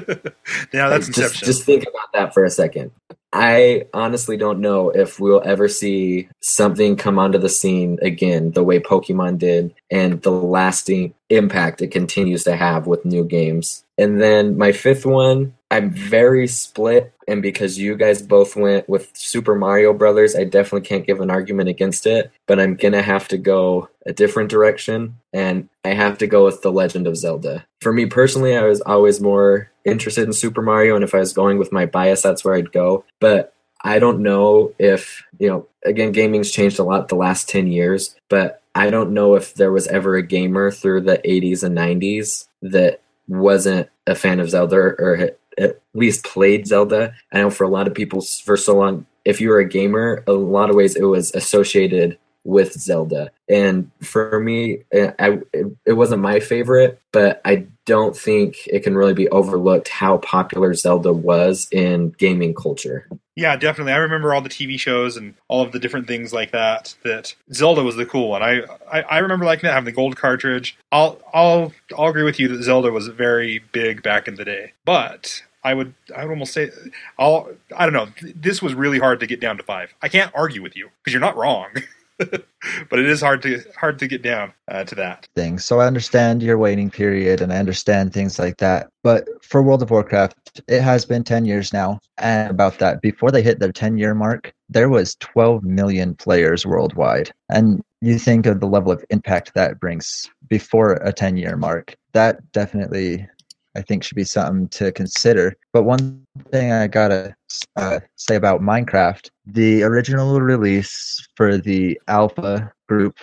Yeah, that's just, Inception. Just think about that for a second. I honestly don't know if we'll ever see something come onto the scene again the way Pokemon did and the lasting impact it continues to have with new games. And then my fifth one, I'm very split, and because you guys both went with Super Mario Brothers, I definitely can't give an argument against it, but I'm going to have to go a different direction, and I have to go with The Legend of Zelda. For me personally, I was always more interested in Super Mario, and if I was going with my bias, that's where I'd go. But I don't know if, you know, again, gaming's changed a lot the last ten years, but I don't know if there was ever a gamer through the eighties and nineties that wasn't a fan of Zelda or at least played Zelda. I know for a lot of people for so long, if you were a gamer, a lot of ways it was associated with Zelda. And for me, I, it, it wasn't my favorite, but I don't think it can really be overlooked how popular Zelda was in gaming culture. Yeah, definitely. I remember all the T V shows and all of the different things like that. That Zelda was the cool one. I, I, I remember liking that, having the gold cartridge. I'll I'll I'll agree with you that Zelda was very big back in the day. But I would I would almost say I'll I don't know. This was really hard to get down to five. I can't argue with you because you're not wrong. But it is hard to hard to get down uh, to that thing. So I understand your waiting period and I understand things like that. But for World of Warcraft, it has been ten years now. And about that, before they hit their ten year mark, there was twelve million players worldwide. And you think of the level of impact that brings before a ten year mark. That definitely, I think, should be something to consider. But one thing I gotta uh, say about Minecraft, the original release for the alpha group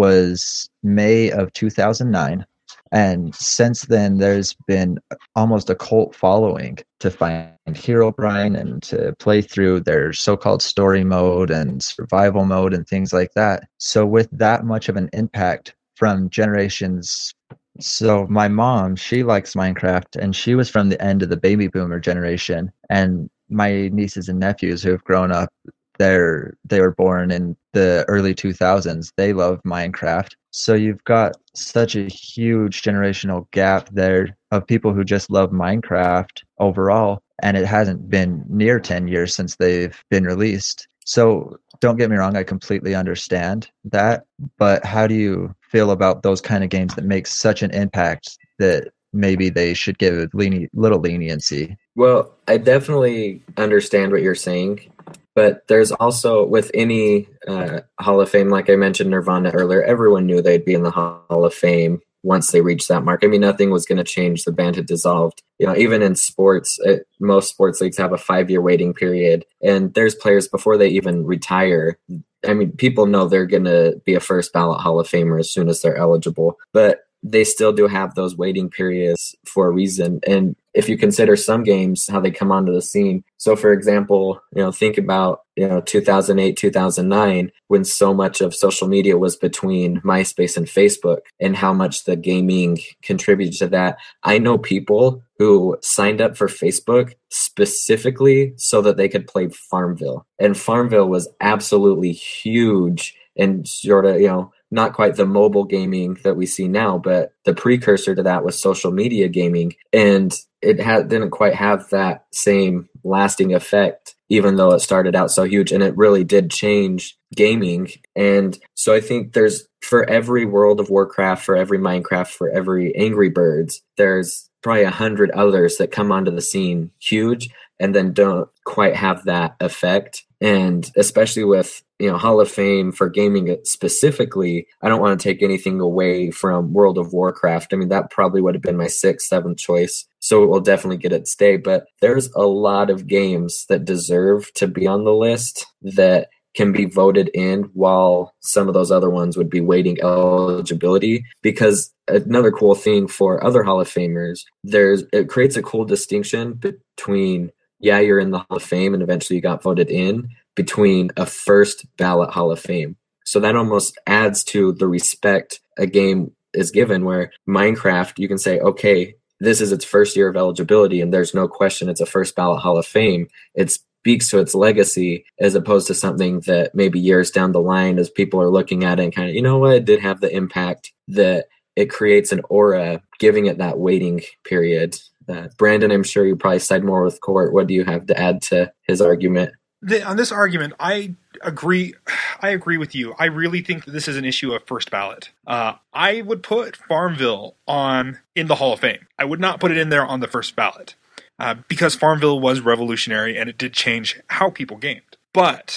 was May of two thousand nine. And since then, there's been almost a cult following to find Herobrine and to play through their so-called story mode and survival mode and things like that. So with that much of an impact from generations, so my mom, she likes Minecraft, and she was from the end of the baby boomer generation. And my nieces and nephews who have grown up, they're they were born in the early two thousands. They love Minecraft. So you've got such a huge generational gap there of people who just love Minecraft overall, and it hasn't been near ten years since they've been released. So don't get me wrong, I completely understand that, but how do you feel about those kind of games that make such an impact that maybe they should give leni- little leniency? Well, I definitely understand what you're saying, but there's also, with any uh, Hall of Fame, like I mentioned Nirvana earlier, everyone knew they'd be in the Hall of Fame once they reached that mark. I mean, nothing was going to change. The band had dissolved. You know, even in sports, it, most sports leagues have a five-year waiting period, and there's players before they even retire. I mean, people know they're going to be a first ballot Hall of Famer as soon as they're eligible, but they still do have those waiting periods for a reason. And if you consider some games, how they come onto the scene. So for example, you know, think about, you know, two thousand eight, two thousand nine, when so much of social media was between MySpace and Facebook, and how much the gaming contributed to that. I know people who signed up for Facebook specifically so that they could play Farmville. And Farmville was absolutely huge and sort of, you know, not quite the mobile gaming that we see now, but the precursor to that was social media gaming. And it ha- didn't quite have that same lasting effect, even though it started out so huge. And it really did change gaming. And so I think there's, for every World of Warcraft, for every Minecraft, for every Angry Birds, there's probably a hundred others that come onto the scene huge and then don't quite have that effect. And especially with, you know, Hall of Fame for gaming specifically, I don't want to take anything away from World of Warcraft. I mean, that probably would have been my sixth, seventh choice. So it will definitely get its stay. But there's a lot of games that deserve to be on the list that can be voted in, while some of those other ones would be waiting eligibility. Because another cool thing for other Hall of Famers, there's it creates a cool distinction between, yeah, you're in the Hall of Fame and eventually you got voted in, between a first ballot Hall of Fame. So that almost adds to the respect a game is given, where Minecraft, you can say, okay, this is its first year of eligibility and there's no question it's a first ballot Hall of Fame. It speaks to its legacy, as opposed to something that maybe years down the line, as people are looking at it and kind of, you know what, it did have the impact that it creates an aura, giving it that waiting period. Uh, Brandon, I'm sure you probably side more with Court. What do you have to add to his argument? The, on this argument, I agree. I agree with you. I really think that this is an issue of first ballot. Uh, I would put Farmville on in the Hall of Fame. I would not put it in there on the first ballot uh, because Farmville was revolutionary and it did change how people gamed. But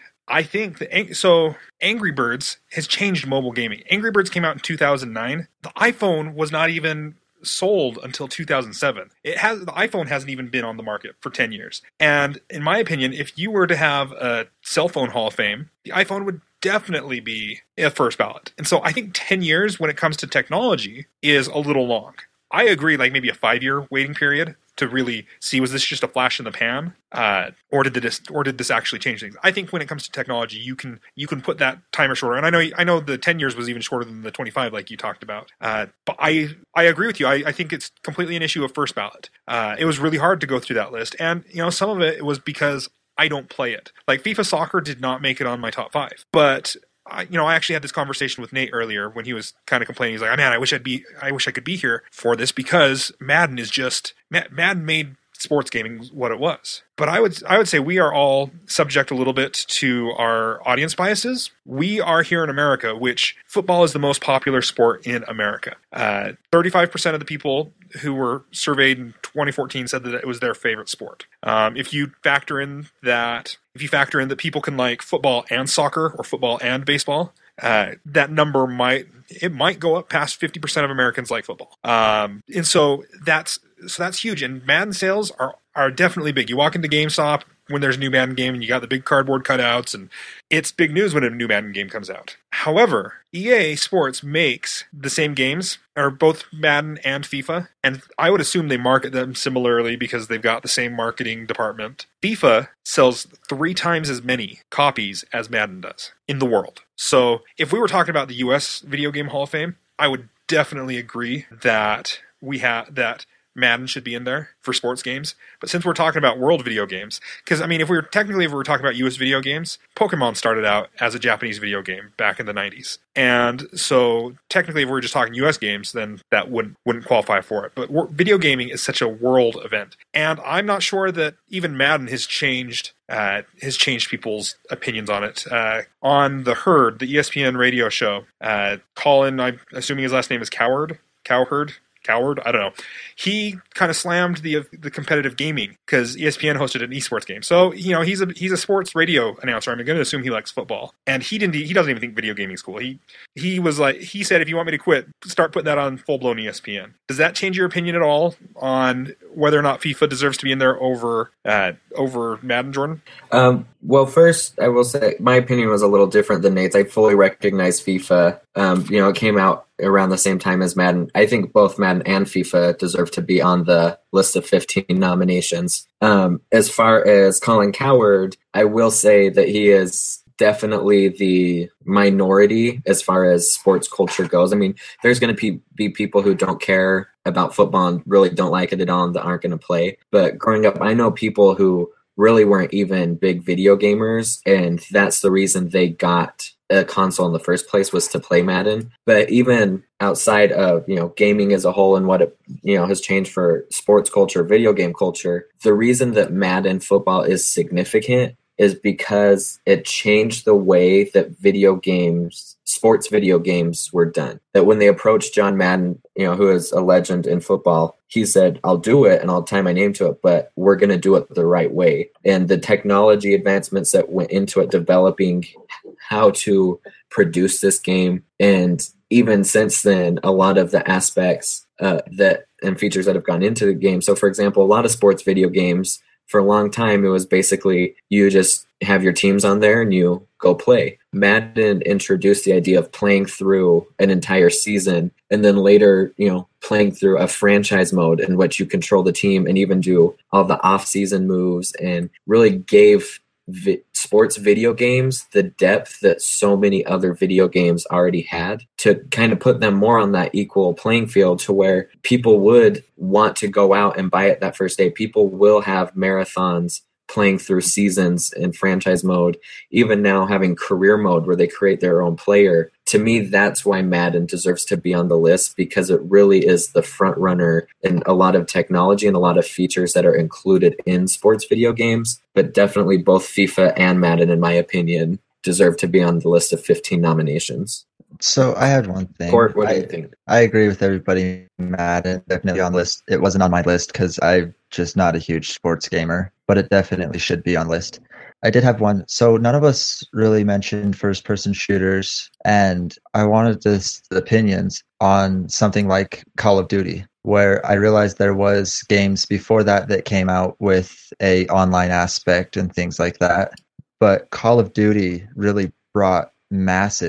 I think that so Angry Birds has changed mobile gaming. Angry Birds came out in two thousand nine. The iPhone was not even sold until two thousand seven. It has the iPhone hasn't even been on the market for ten years. And in my opinion, if you were to have a cell phone Hall of Fame, the iPhone would definitely be a first ballot. And so I think ten years when it comes to technology is a little long. I agree, like maybe a five-year waiting period to really see, was this just a flash in the pan, uh, or did this or did this actually change things? I think when it comes to technology, you can you can put that timer shorter. And I know I know the ten years was even shorter than the twenty-five, like you talked about. Uh, but I I agree with you. I, I think it's completely an issue of first ballot. Uh, it was really hard to go through that list, and you know some of it was because I don't play it. Like FIFA Soccer did not make it on my top five, but I, you know, I actually had this conversation with Nate earlier when he was kind of complaining. He's like, oh, "Man, I wish I'd be, I wish I could be here for this because Madden is just Madden made sports gaming what it was." But I would, I would say we are all subject a little bit to our audience biases. We are here in America, which football is the most popular sport in America. Uh, thirty-five percent of the people who were surveyed in twenty fourteen said that it was their favorite sport. Um, if you factor in that, if you factor in that people can like football and soccer or football and baseball, uh, that number might, it might go up past fifty percent of Americans like football. Um, and so that's, so that's huge. And Madden sales are, are definitely big. You walk into GameStop when there's a new Madden game and you got the big cardboard cutouts, and it's big news when a new Madden game comes out. However, E A Sports makes the same games, or both Madden and FIFA, and I would assume they market them similarly because they've got the same marketing department. FIFA sells three times as many copies as Madden does in the world. So if we were talking about the U S Video Game Hall of Fame, I would definitely agree that we have that Madden should be in there for sports games. But since we're talking about world video games, because I mean, if we were technically, if we were talking about U S video games, Pokemon started out as a Japanese video game back in the nineties. And so technically, if we were just talking U S games, then that wouldn't wouldn't qualify for it. But video gaming is such a world event. And I'm not sure that even Madden has changed uh, has changed people's opinions on it. Uh, on The Herd, the E S P N radio show, uh, Colin, I'm assuming his last name is Cowherd, Cowherd, Coward, I don't know. He kind of slammed the the competitive gaming because E S P N hosted an esports game. So you know he's a he's a sports radio announcer. I'm going to assume he likes football, and he didn't he doesn't even think video gaming is cool. He he was like he said, if you want me to quit, start putting that on full blown E S P N. Does that change your opinion at all on whether or not FIFA deserves to be in there over uh, over Madden, Jordan? Um, well, first I will say my opinion was a little different than Nate's. I fully recognize FIFA. Um, you know, it came out around the same time as Madden. I think both Madden and FIFA deserve to be on the list of fifteen nominations. Um, as far as Colin Cowherd, I will say that he is definitely the minority as far as sports culture goes. I mean, there's going to be, be people who don't care about football and really don't like it at all and that aren't going to play. But growing up, I know people who really weren't even big video gamers, and that's the reason they got a console in the first place, was to play Madden. But even outside of, you know, gaming as a whole and what it, you know, has changed for sports culture, video game culture, the reason that Madden football is significant is because it changed the way that video games, sports video games were done. That when they approached John Madden, you know, who is a legend in football, he said, I'll do it and I'll tie my name to it, but we're going to do it the right way. And the technology advancements that went into it, developing how to produce this game. And even since then, a lot of the aspects uh, that and features that have gone into the game. So for example, a lot of sports video games, for a long time, it was basically you just have your teams on there and you go play. Madden introduced the idea of playing through an entire season, and then later, you know, playing through a franchise mode in which you control the team and even do all the off-season moves, and really gave vi- sports video games the depth that so many other video games already had, to kind of put them more on that equal playing field to where people would want to go out and buy it that first day. People will have marathons playing through seasons in franchise mode, even now having career mode where they create their own player. To me, that's why Madden deserves to be on the list, because it really is the front runner in a lot of technology and a lot of features that are included in sports video games. But definitely both FIFA and Madden, in my opinion, deserve to be on the list of fifteen nominations. So I had one thing. Court, what do I, you think? I agree with everybody. Madden definitely on the list. It wasn't on my list because I'm just not a huge sports gamer, but it definitely should be on list. I did have one. So none of us really mentioned first-person shooters, and I wanted this opinions on something like Call of Duty, where I realized there was games before that that came out with a online aspect and things like that. But Call of Duty really brought masses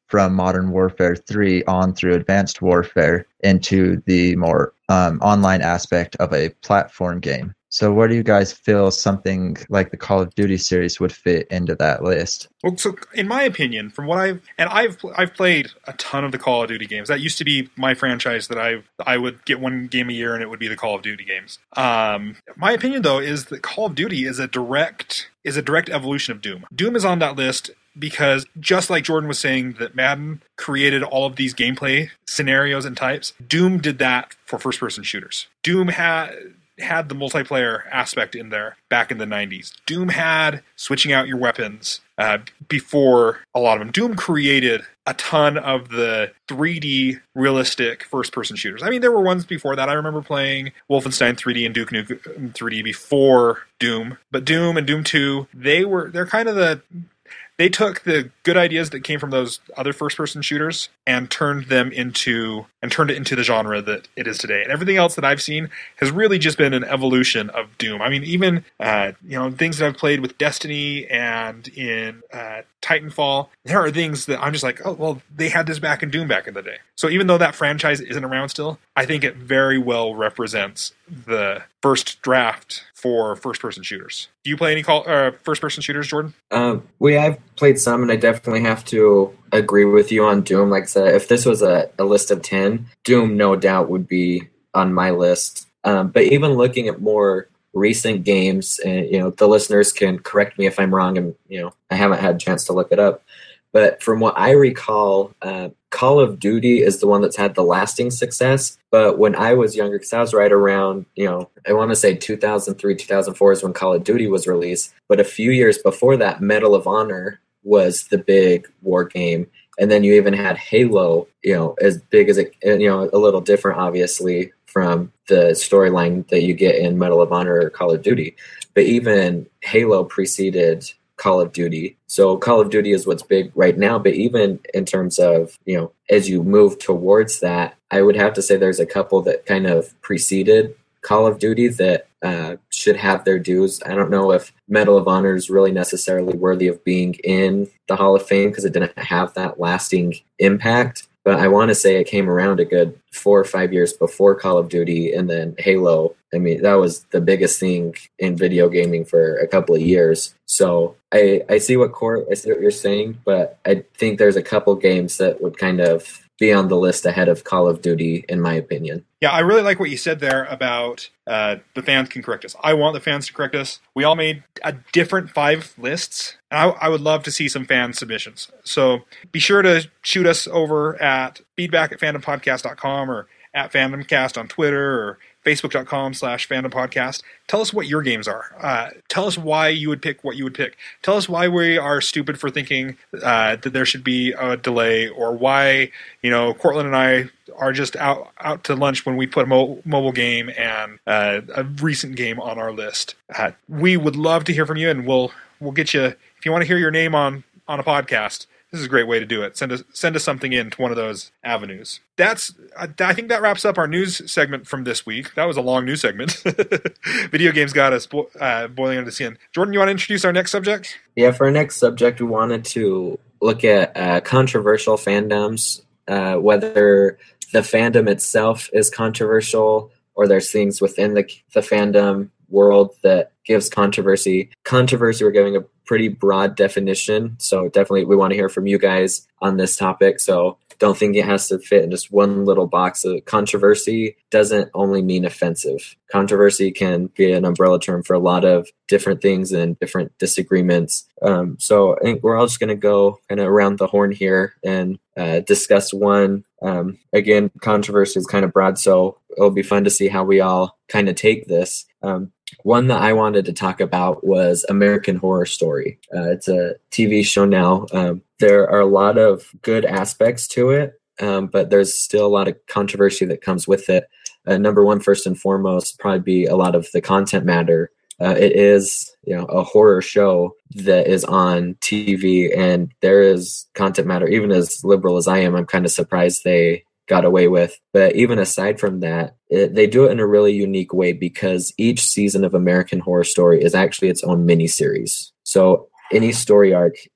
from Modern Warfare three on through Advanced Warfare into the more um, online aspect of a platform game. So where do you guys feel something like the Call of Duty series would fit into that list? Well, so in my opinion, from what I've and I've I've played a ton of the Call of Duty games. That used to be my franchise that I I would get one game a year, and it would be the Call of Duty games. Um, my opinion, though, is that Call of Duty is a direct is a direct evolution of Doom. Doom is on that list because, just like Jordan was saying, that Madden created all of these gameplay scenarios and types, Doom did that for first-person shooters. Doom had had the multiplayer aspect in there back in the nineties. Doom had switching out your weapons uh, before a lot of them. Doom created a ton of the three D realistic first-person shooters. I mean, there were ones before that. I remember playing Wolfenstein three D and Duke Nukem three D before Doom. But Doom and Doom two, they were they're kind of the They took the good ideas that came from those other first-person shooters and turned them into and turned it into the genre that it is today. And everything else that I've seen has really just been an evolution of Doom. I mean, even uh, you know things that I've played with Destiny and in uh, Titanfall, there are things that I'm just like, oh well, they had this back in Doom back in the day. So even though that franchise isn't around still, I think it very well represents the first draft for first-person shooters. Do you play any call, uh, first-person shooters, Jordan? Um, we I've played some, and I definitely have to agree with you on Doom. Like I said, if this was a, a list of ten, Doom no doubt would be on my list. Um, but even looking at more recent games, and you know, the listeners can correct me if I'm wrong, and you know, I haven't had a chance to look it up. But from what I recall, uh, Call of Duty is the one that's had the lasting success. But when I was younger, because I was right around, you know, I want to say two thousand three, two thousand four is when Call of Duty was released. But a few years before that, Medal of Honor was the big war game. And then you even had Halo, you know, as big as it, you know, a little different, obviously, from the storyline that you get in Medal of Honor or Call of Duty. But even Halo preceded Call of Duty. So Call of Duty is what's big right now, but even in terms of, you know, as you move towards that, I would have to say there's a couple that kind of preceded Call of Duty that uh, should have their dues. I don't know if Medal of Honor is really necessarily worthy of being in the Hall of Fame because it didn't have that lasting impact. But I want to say it came around a good four or five years before Call of Duty, and then Halo. I mean, that was the biggest thing in video gaming for a couple of years. So I, I see what Court, I see what you're saying, but I think there's a couple games that would kind of be on the list ahead of Call of Duty, in my opinion. Yeah, I really like what you said there about uh, the fans can correct us. I want the fans to correct us. We all made a different five lists, and I, I would love to see some fan submissions. So be sure to shoot us over at feedback at fandom podcast dot com or at fandomcast on Twitter or facebook.com slash fandom podcast. Tell us what your games are. Uh, tell us why you would pick what you would pick. Tell us why we are stupid for thinking uh, that there should be a delay, or why, you know, Cortland and I are just out, out to lunch when we put a mo- mobile game and uh, a recent game on our list. Uh, we would love to hear from you, and we'll we'll get you, if you want to hear your name on, on a podcast, this is a great way to do it. Send us send us something in to one of those avenues. That's I, I think that wraps up our news segment from this week. That was a long news segment. Video games got us bo- uh, boiling under the skin. Jordan, you want to introduce our next subject? Yeah, for our next subject, we wanted to look at uh, controversial fandoms, uh, whether the fandom itself is controversial or there's things within the the fandom world that gives controversy. Controversy, we're giving a pretty broad definition, so definitely we want to hear from you guys on this topic. So don't think it has to fit in just one little box. Of controversy doesn't only mean offensive. Controversy can be an umbrella term for a lot of different things and different disagreements. Um, so I think we're all just going to go kind of around the horn here and uh, discuss one. Um, again, controversy is kind of broad, so it'll be fun to see how we all kind of take this. Um, One that I wanted to talk about was American Horror Story. Uh, it's a T V show now. Um, there are a lot of good aspects to it, um, but there's still a lot of controversy that comes with it. Uh, number one, first and foremost, probably be a lot of the content matter. Uh, it is, you know, a horror show that is on T V, and there is content matter. Even as liberal as I am, I'm kind of surprised they got away with. But even aside from that, it, they do it in a really unique way because each season of American Horror Story is actually its own miniseries. So any story arc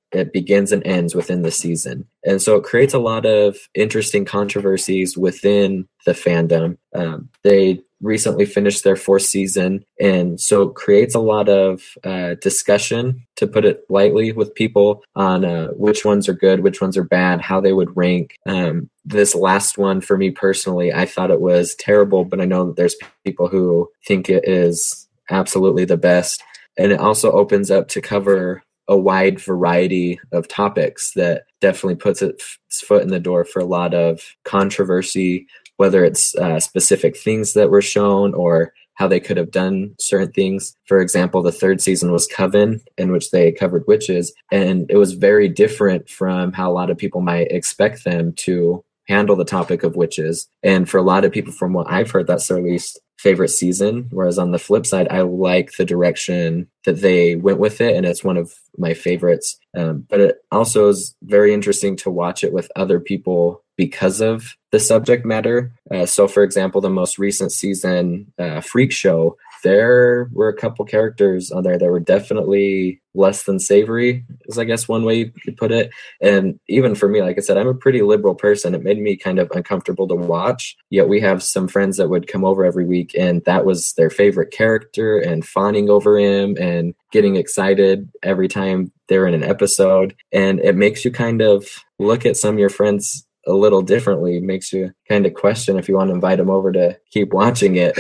it begins and ends within the season. And so it creates a lot of interesting controversies within the fandom. Um, they recently finished their fourth season, and so it creates a lot of uh, discussion, to put it lightly, with people on uh, which ones are good, which ones are bad, how they would rank. Um, this last one, for me personally, I thought it was terrible, but I know that there's people who think it is absolutely the best. And it also opens up to cover a wide variety of topics that definitely puts its foot in the door for a lot of controversy, whether it's uh, specific things that were shown or how they could have done certain things. For example, the third season was Coven, in which they covered witches, and it was very different from how a lot of people might expect them to handle the topic of witches. And for a lot of people, from what I've heard, that's their least favorite season. Whereas on the flip side, I like the direction that they went with it, and it's one of my favorites. Um, but it also is very interesting to watch it with other people because of the subject matter. Uh, so, for example, the most recent season, uh, Freak Show, there were a couple characters on there that were definitely less than savory, is I guess one way you could put it. And even for me, like I said, I'm a pretty liberal person. It made me kind of uncomfortable to watch. Yet we have some friends that would come over every week, and that was their favorite character, and fawning over him and getting excited every time they're in an episode. And it makes you kind of look at some of your friends a little differently. It makes you kind of question if you want to invite them over to keep watching it.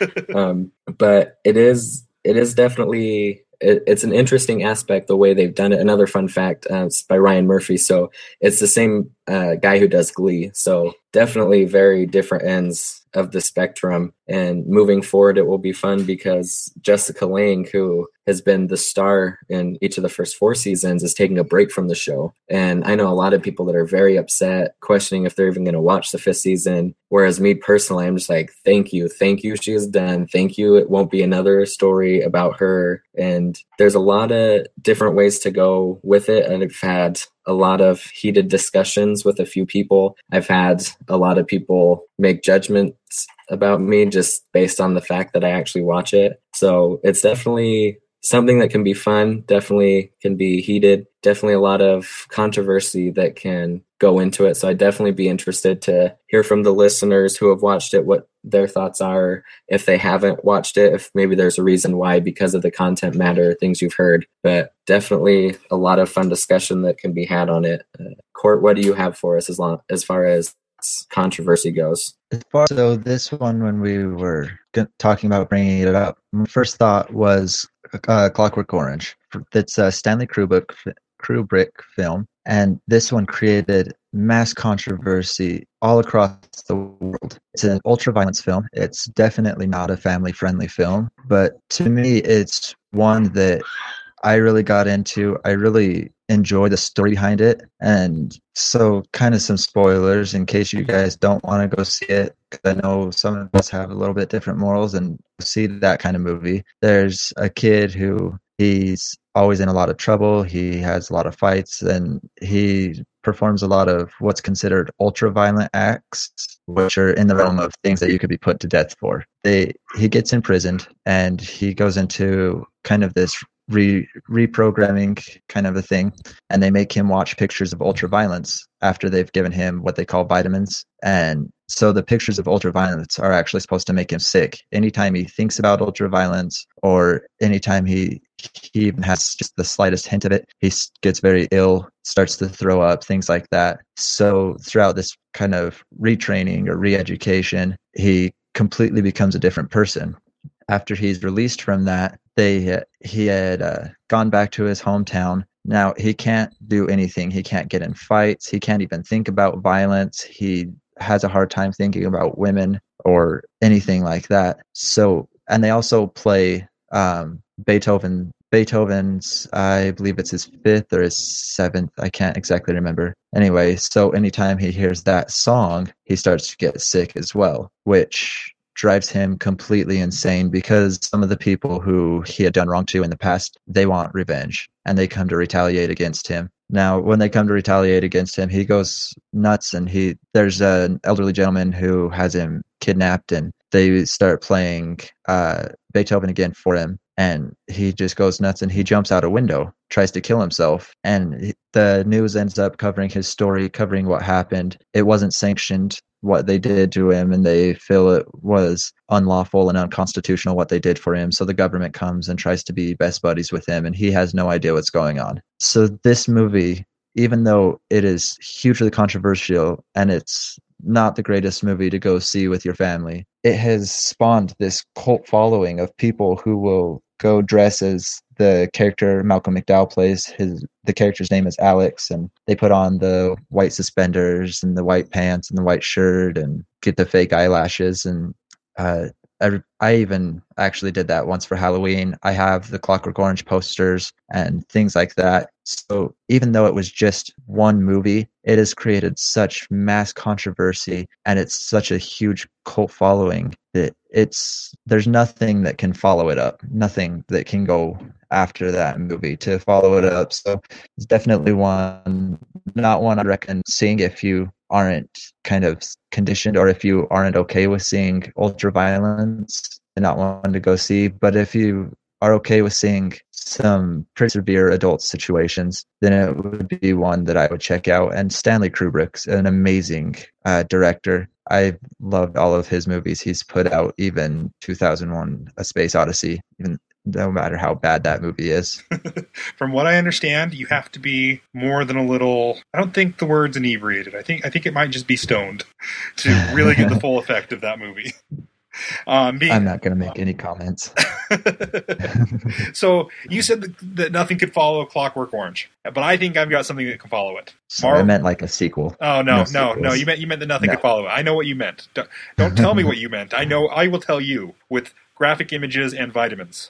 um, but it is, it is definitely, it, it's an interesting aspect, the way they've done it. Another fun fact, uh, it's by Ryan Murphy. So it's the same uh, guy who does Glee. So definitely very different ends of the spectrum. And moving forward, it will be fun because Jessica Lange, who has been the star in each of the first four seasons, is taking a break from the show. And I know a lot of people that are very upset, questioning if they're even going to watch the fifth season. Whereas me personally, I'm just like, thank you. Thank you. She is done. Thank you. It won't be another story about her. And there's a lot of different ways to go with it. And I've had a lot of heated discussions with a few people. I've had a lot of people make judgments about me just based on the fact that I actually watch it. So it's definitely something that can be fun, definitely can be heated, definitely a lot of controversy that can go into it. So I'd definitely be interested to hear from the listeners who have watched it, what their thoughts are. If they haven't watched it, if maybe there's a reason why, because of the content matter, things you've heard. But definitely a lot of fun discussion that can be had on it. Uh, Court, what do you have for us as long as far as controversy goes? As far so this one, when we were talking about bringing it up, my first thought was uh, Clockwork Orange. It's a Stanley Kubrick Kubrick film, and this one created mass controversy all across the world. It's an ultra-violence film. It's definitely not a family-friendly film, but to me, it's one that I really got into. I really enjoy the story behind it. And so kind of some spoilers in case you guys don't want to go see it, because I know some of us have a little bit different morals and see that kind of movie. There's a kid who he's always in a lot of trouble. He has a lot of fights, and he performs a lot of what's considered ultra-violent acts, which are in the realm of things that you could be put to death for. They he gets imprisoned, and he goes into kind of this re reprogramming kind of a thing, and they make him watch pictures of ultra-violence after they've given him what they call vitamins. And so the pictures of ultra-violence are actually supposed to make him sick. Anytime he thinks about ultra-violence, or anytime he he even has just the slightest hint of it, he gets very ill, starts to throw up, things like that. So throughout this kind of retraining or re-education, he completely becomes a different person. After he's released from that, they he had uh, gone back to his hometown. Now he can't do anything. He can't get in fights. He can't even think about violence. He has a hard time thinking about women or anything like that. So, and they also play um, Beethoven. Beethoven's, I believe it's his fifth or his seventh. I can't exactly remember. Anyway, so anytime he hears that song, he starts to get sick as well, which drives him completely insane, because some of the people who he had done wrong to in the past, they want revenge, and they come to retaliate against him. Now, when they come to retaliate against him, he goes nuts, and he there's an elderly gentleman who has him kidnapped, and they start playing uh, Beethoven again for him. and he just goes nuts and he jumps out a window, tries to kill himself. And the news ends up covering his story, covering what happened. It wasn't sanctioned, what they did to him, and they feel it was unlawful and unconstitutional what they did for him. So the government comes and tries to be best buddies with him, and he has no idea what's going on. So this movie, even though it is hugely controversial and it's not the greatest movie to go see with your family, it has spawned this cult following of people who will go dress as the character Malcolm McDowell plays. His the character's name is Alex, and they put on the white suspenders and the white pants and the white shirt and get the fake eyelashes. And uh, I, I even actually did that once for Halloween. I have the Clockwork Orange posters and things like that. So even though it was just one movie, it has created such mass controversy and it's such a huge cult following that it's there's nothing that can follow it up, nothing that can go after that movie to follow it up. So it's definitely one, not one I reckon seeing if you aren't kind of conditioned or if you aren't okay with seeing ultra violence, and not one to go see. But if you are okay with seeing some pretty severe adult situations, then it would be one that I would check out. And Stanley Kubrick's an amazing uh, director. I loved all of his movies he's put out, even two thousand one A Space Odyssey, even no matter how bad that movie is. From what I understand, you have to be more than a little, I don't think the word's inebriated. I think I think it might just be stoned to really get the full effect of that movie. Um, being, I'm not going to make any comments. So you said that, that nothing could follow Clockwork Orange, but I think I've got something that can follow it. So Mar- I meant like a sequel. Oh no, no, no, no! You meant you meant that nothing no. could follow it. I know what you meant. Don't, don't tell me what you meant. I know. I will tell you with graphic images and vitamins.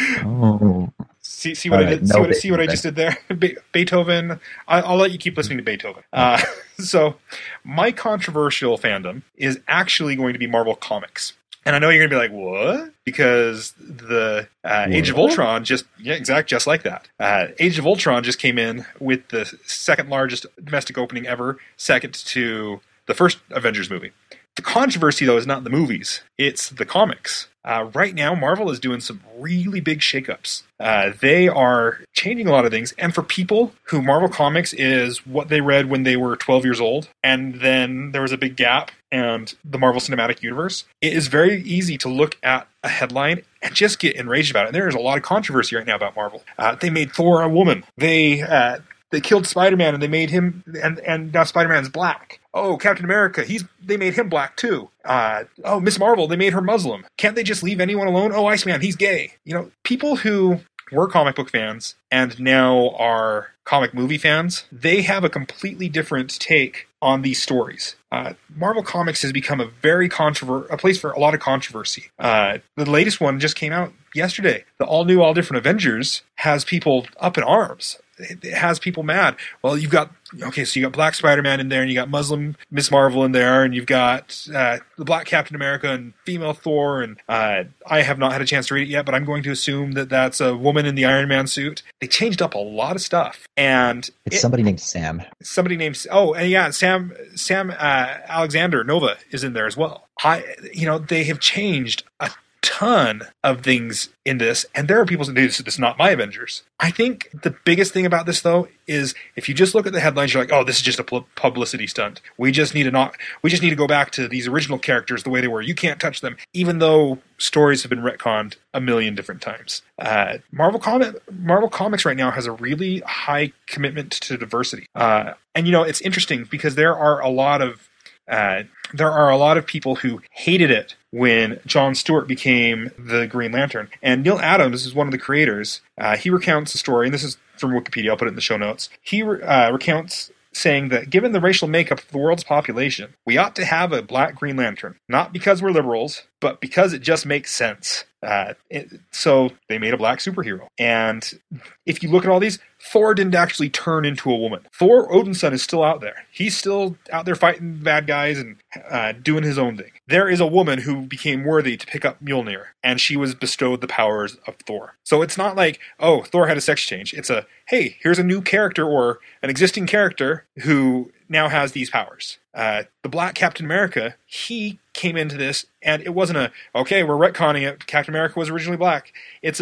Oh. See, see what All I right, did. no see what, Beethoven. see what I just did there. Be- Beethoven. I, I'll let you keep listening to Beethoven. Uh, so, my controversial fandom is actually going to be Marvel Comics. And I know you're going to be like, what? Because the uh, Age of Ultron just, yeah, exact, just like that. Uh, Age of Ultron just came in with the second largest domestic opening ever, second to the first Avengers movie. The controversy, though, is not the movies. It's the comics. Uh, right now, Marvel is doing some really big shakeups. Uh, they are changing a lot of things. And for people who Marvel Comics is what they read when they were twelve years old, and then there was a big gap, and the Marvel Cinematic Universe, it is very easy to look at a headline and just get enraged about it. And there is a lot of controversy right now about Marvel. Uh, they made Thor a woman. They uh, they killed Spider-Man, and they made him, and, and now Spider-Man's black. Oh, Captain America, he's they made him black too. Uh, oh, Miss Marvel, they made her Muslim. Can't they just leave anyone alone? Oh, Iceman, he's gay. You know, people who were comic book fans and now are comic movie fans, they have a completely different take on these stories. Uh, Marvel Comics has become a very controver- a place for a lot of controversy. Uh, the latest one just came out yesterday. The all-new, all-different Avengers has people up in arms. It has people mad. Well, you've got, okay, so you got Black Spider-Man in there, and you got Muslim Miss Marvel in there, and you've got uh, the Black Captain America and female Thor, and uh, I have not had a chance to read it yet, but I'm going to assume that that's a woman in the Iron Man suit. They changed up a lot of stuff, and It's it, somebody named Sam. somebody named, oh, and yeah, Sam Sam uh, Alexander Nova is in there as well. I, you know, they have changed a ton of things in this, and there are people that do this. This is not my Avengers. I think the biggest thing about this, though, is if you just look at the headlines, you're like, "Oh, this is just a pu- publicity stunt. We just need to not. We just need to go back to these original characters the way they were. You can't touch them, even though stories have been retconned a million different times." Uh, Marvel comic, Marvel Comics right now has a really high commitment to diversity, uh, and you know it's interesting because there are a lot of Uh, there are a lot of people who hated it when Jon Stewart became the Green Lantern. And Neil Adams is one of the creators. Uh, he recounts a story, and this is from Wikipedia, I'll put it in the show notes. He uh, recounts saying that given the racial makeup of the world's population, we ought to have a black Green Lantern. Not because we're liberals, but because it just makes sense. Uh, it, so they made a black superhero. And if you look at all these, Thor didn't actually turn into a woman. Thor Odinson is still out there. He's still out there fighting bad guys and uh, doing his own thing. There is a woman who became worthy to pick up Mjolnir, and she was bestowed the powers of Thor. So it's not like, oh, Thor had a sex change. It's a, hey, here's a new character or an existing character who now has these powers. Uh, the Black Captain America, he came into this, and it wasn't a, okay, we're retconning it. Captain America was originally black. It's a,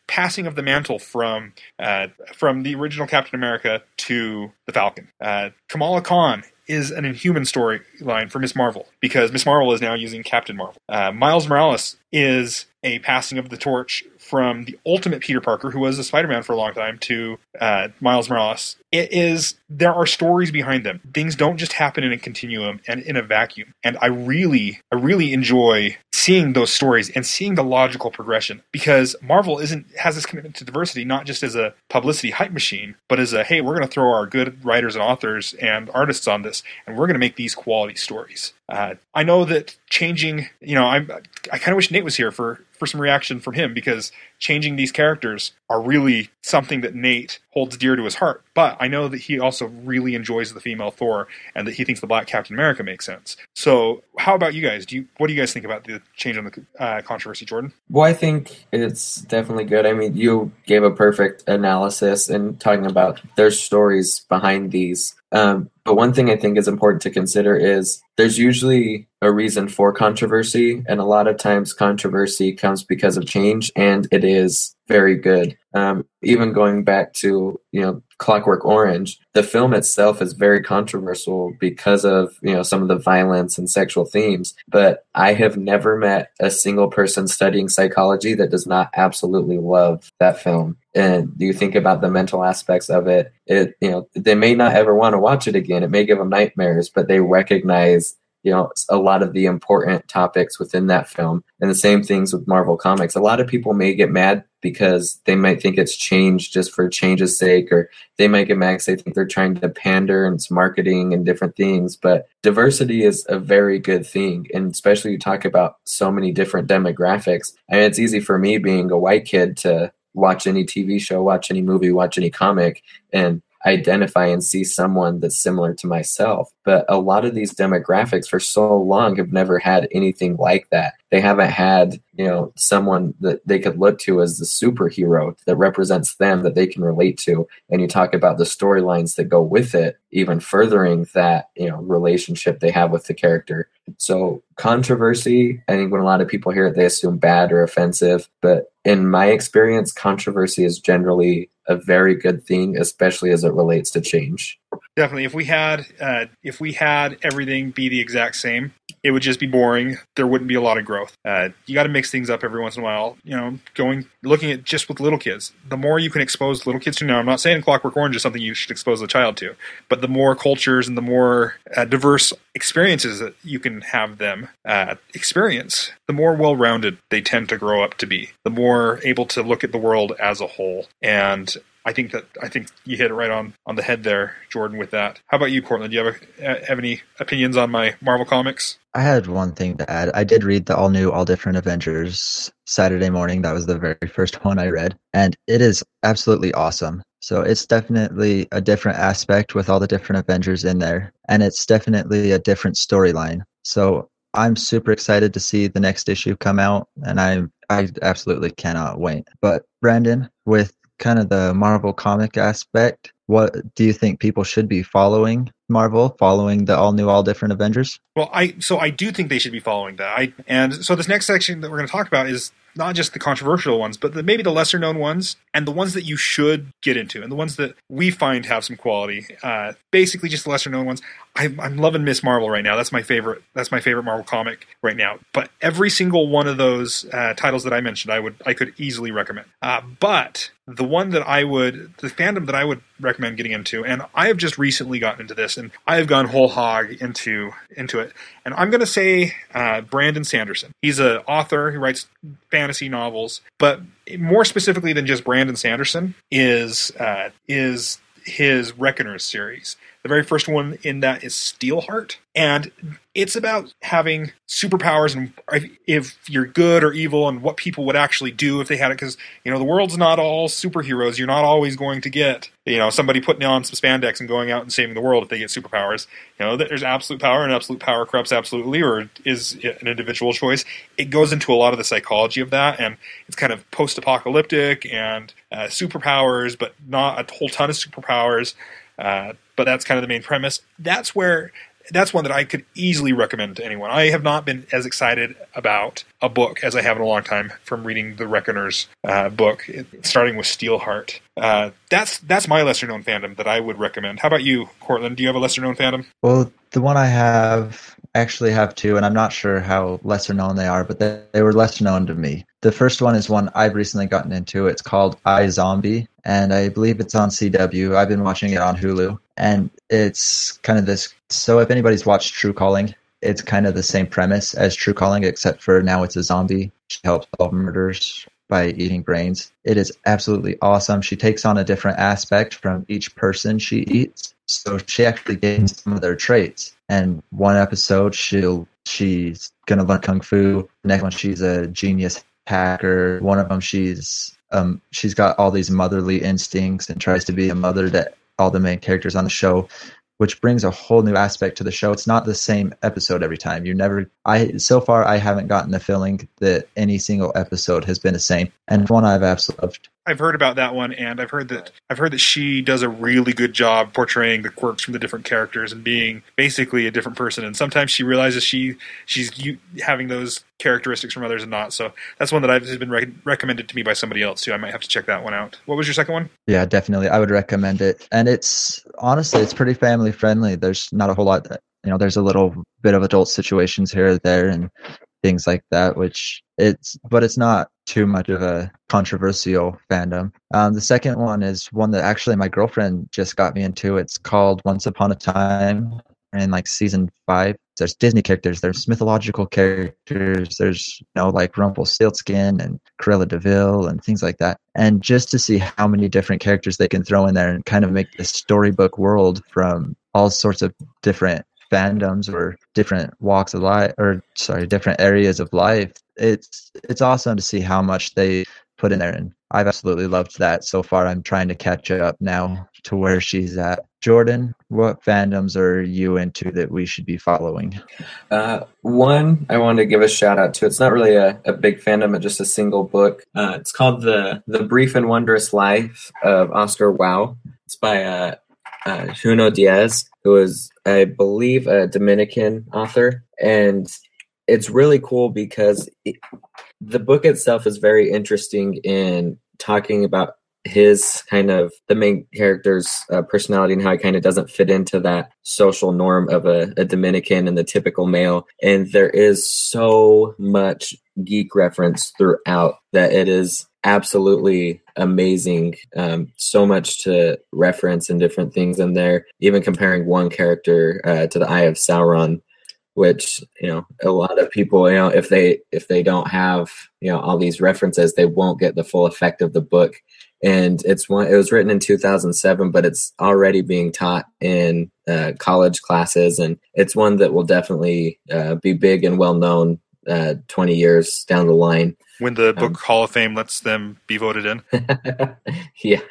passing of the mantle from uh, from the original Captain America to the Falcon. Uh, Kamala Khan is an Inhuman storyline for Miz Marvel, because Miz Marvel is now using Captain Marvel. Uh, Miles Morales is a passing of the torch from the ultimate Peter Parker, who was a Spider-Man for a long time, to uh, Miles Morales. It is, there are stories behind them. Things don't just happen in a continuum and in a vacuum. And I really, I really enjoy seeing those stories and seeing the logical progression, because Marvel isn't has this commitment to diversity, not just as a publicity hype machine, but as a, hey, we're going to throw our good writers and authors and artists on this, and we're going to make these quality stories. Uh, I know that changing, you know, I I kind of wish Nate was here for, for some reaction from him, because changing these characters are really something that Nate holds dear to his heart. But I know that he also really enjoys the female Thor, and that he thinks the Black Captain America makes sense. So how about you guys? Do you what do you guys think about the change on the uh, controversy, Jordan? Well, I think it's definitely good. I mean, you gave a perfect analysis in talking about there's stories behind these. Um, but one thing I think is important to consider is there's usually a reason for controversy, and a lot of times controversy comes because of change, and it is very good. Um, even going back to, you know, Clockwork Orange, the film itself is very controversial because of, you know, some of the violence and sexual themes. But I have never met a single person studying psychology that does not absolutely love that film. And you think about the mental aspects of it, it, you know, they may not ever want to watch it again. It may give them nightmares, but they recognize, you know, a lot of the important topics within that film. And the same things with Marvel Comics. A lot of people may get mad because they might think it's changed just for change's sake, or they might get mad because they think they're trying to pander and it's marketing and different things. But diversity is a very good thing. And especially you talk about so many different demographics. I mean, it's easy for me being a white kid to watch any T V show, watch any movie, watch any comic, and identify and see someone that's similar to myself. But a lot of these demographics for so long have never had anything like that. They haven't had, you know, someone that they could look to as the superhero that represents them, that they can relate to. And you talk about the storylines that go with it, even furthering that, you know, relationship they have with the character. So controversy, I think when a lot of people hear it, they assume bad or offensive. But in my experience, controversy is generally a very good thing, especially as it relates to change. Definitely. If we had uh, if we had everything be the exact same, it would just be boring. There wouldn't be a lot of growth. Uh, you got to mix things up every once in a while. You know, going looking at just with little kids. The more you can expose little kids to, now I'm not saying Clockwork Orange is something you should expose a child to, but the more cultures and the more uh, diverse experiences that you can have them uh, experience, the more well-rounded they tend to grow up to be. The more able to look at the world as a whole. And I think that I think you hit it right on, on the head there, Jordan, with that. How about you, Cortland? Do you have a, have any opinions on my Marvel Comics? I had one thing to add. I did read the all new, all different Avengers Saturday morning. That was the very first one I read, and it is absolutely awesome. So it's definitely a different aspect with all the different Avengers in there, and it's definitely a different storyline. So I'm super excited to see the next issue come out, and I I absolutely cannot wait. But Brandon, with kind of the Marvel comic aspect, what do you think people should be following Marvel, following the all new, all different Avengers? Well, I so I do think they should be following that. I and so this next section that we're going to talk about is not just the controversial ones, but the, maybe the lesser known ones, and the ones that you should get into, and the ones that we find have some quality. Uh, basically, just the lesser known ones. I'm, I'm loving Miz Marvel right now. That's my favorite. That's my favorite Marvel comic right now. But every single one of those uh, titles that I mentioned, I would I could easily recommend. Uh, but the one that I would, the fandom that I would recommend getting into, and I have just recently gotten into this, and I have gone whole hog into into it. And I'm going to say uh, Brandon Sanderson. He's an author who writes fantasy novels, but more specifically than just Brandon Sanderson is uh, is his Reckoners series. The very first one in that is Steelheart, and it's about having superpowers and if you're good or evil and what people would actually do if they had it, because, you know, the world's not all superheroes. You're not always going to get, you know, somebody putting on some spandex and going out and saving the world if they get superpowers. You know, there's absolute power, and absolute power corrupts absolutely, or is an individual choice. It goes into a lot of the psychology of that, and it's kind of post-apocalyptic and uh, superpowers, but not a whole ton of superpowers. Uh, but that's kind of the main premise. That's where that's one that I could easily recommend to anyone. I have not been as excited about a book as I have in a long time from reading the Reckoners uh, book, starting with Steelheart. Uh, that's that's my lesser known fandom that I would recommend. How about you, Cortland? Do you have a lesser known fandom? Well, the one I have actually have two, and I'm not sure how lesser known they are, but they, they were lesser known to me. The first one is one I've recently gotten into. It's called iZombie, and I believe it's on C W. I've been watching it on Hulu, and it's kind of this. So if anybody's watched True Calling, it's kind of the same premise as True Calling, except for now it's a zombie. She helps solve murders by eating brains. It is absolutely awesome. She takes on a different aspect from each person she eats. So she actually gains some of their traits. And one episode, she'll she's gonna learn kung fu. The next one, she's a genius hacker. One of them, she's um she's got all these motherly instincts and tries to be a mother to all the main characters on the show, which brings a whole new aspect to the show. It's not the same episode every time. You never, I so far I haven't gotten the feeling that any single episode has been the same, and one I've absolutely loved. I've heard about that one, and I've heard that I've heard that she does a really good job portraying the quirks from the different characters and being basically a different person. And sometimes she realizes she she's u- having those characteristics from others and not. So that's one that I've has been rec- recommended to me by somebody else too. I might have to check that one out. What was your second one? Yeah, definitely, I would recommend it. And it's honestly, it's pretty family friendly. There's not a whole lot that, you know, there's a little bit of adult situations here or there and things like that, which it's, but it's not too much of a controversial fandom. Um, the second one is one that actually my girlfriend just got me into. It's called Once Upon a Time, in like season five. There's Disney characters, there's mythological characters, there's, you know, like Rumpelstiltskin and Cruella de Vil and things like that. And just to see how many different characters they can throw in there and kind of make this storybook world from all sorts of different fandoms or different walks of life, or sorry, different areas of life. It's it's awesome to see how much they put in there, and I've absolutely loved that so far. I'm trying to catch up now to where she's at. Jordan, what fandoms are you into that we should be following? Uh, one I wanted to give a shout out to. It's not really a, a big fandom, but just a single book. Uh, it's called the The Brief and Wondrous Life of Oscar Wilde. It's by uh, uh, Junot Diaz, who is, I believe, a Dominican author, and it's really cool because it, the book itself is very interesting in talking about his kind of the main character's uh, personality and how he kind of doesn't fit into that social norm of a, a Dominican and the typical male. And there is so much geek reference throughout that it is absolutely amazing. Um, so much to reference and different things in there, even comparing one character uh, to the Eye of Sauron, which, you know, a lot of people, you know, if they if they don't have, you know, all these references, they won't get the full effect of the book. And it's one, it was written in two thousand seven, but it's already being taught in uh, college classes. And it's one that will definitely uh, be big and well known uh, twenty years down the line. When the Book Um, Hall of Fame lets them be voted in. Yeah.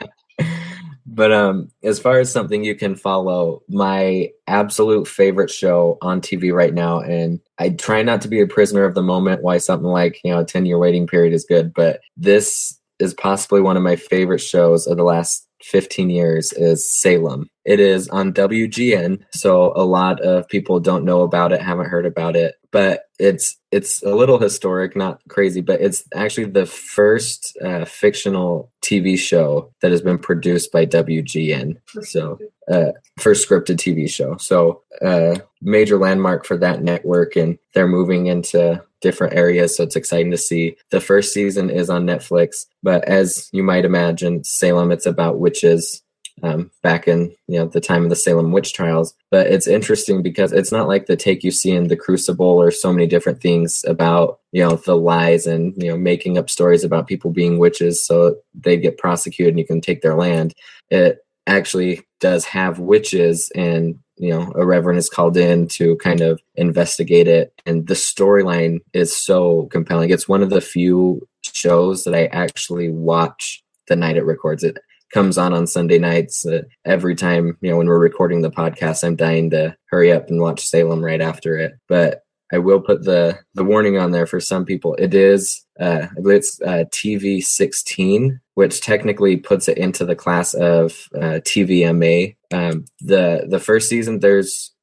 But um, as far as something you can follow, my absolute favorite show on T V right now, and I try not to be a prisoner of the moment why something like, you know, a ten-year waiting period is good, but this is possibly one of my favorite shows of the last fifteen years is Salem. It is on W G N, so a lot of people don't know about it, haven't heard about it, but it's it's a little historic, not crazy, but it's actually the first uh, fictional T V show that has been produced by W G N. So, uh, first scripted T V show. So, uh, major landmark for that network, and they're moving into different areas, so it's exciting to see. The first season is on Netflix, but as you might imagine, Salem, it's about witches um, back in, you know, the time of the Salem witch trials. But it's interesting because it's not like the take you see in The Crucible or so many different things about, you know, the lies and, you know, making up stories about people being witches so they get prosecuted and you can take their land. It actually does have witches, and you know, a reverend is called in to kind of investigate it. And the storyline is so compelling. It's one of the few shows that I actually watch the night it records. It comes on on Sunday nights. Uh, every time, you know, when we're recording the podcast, I'm dying to hurry up and watch Salem right after it. But I will put the, the warning on there for some people. It is, uh, I believe it's uh, T V sixteen, which technically puts it into the class of uh, T V M A. Um, the the first season, there's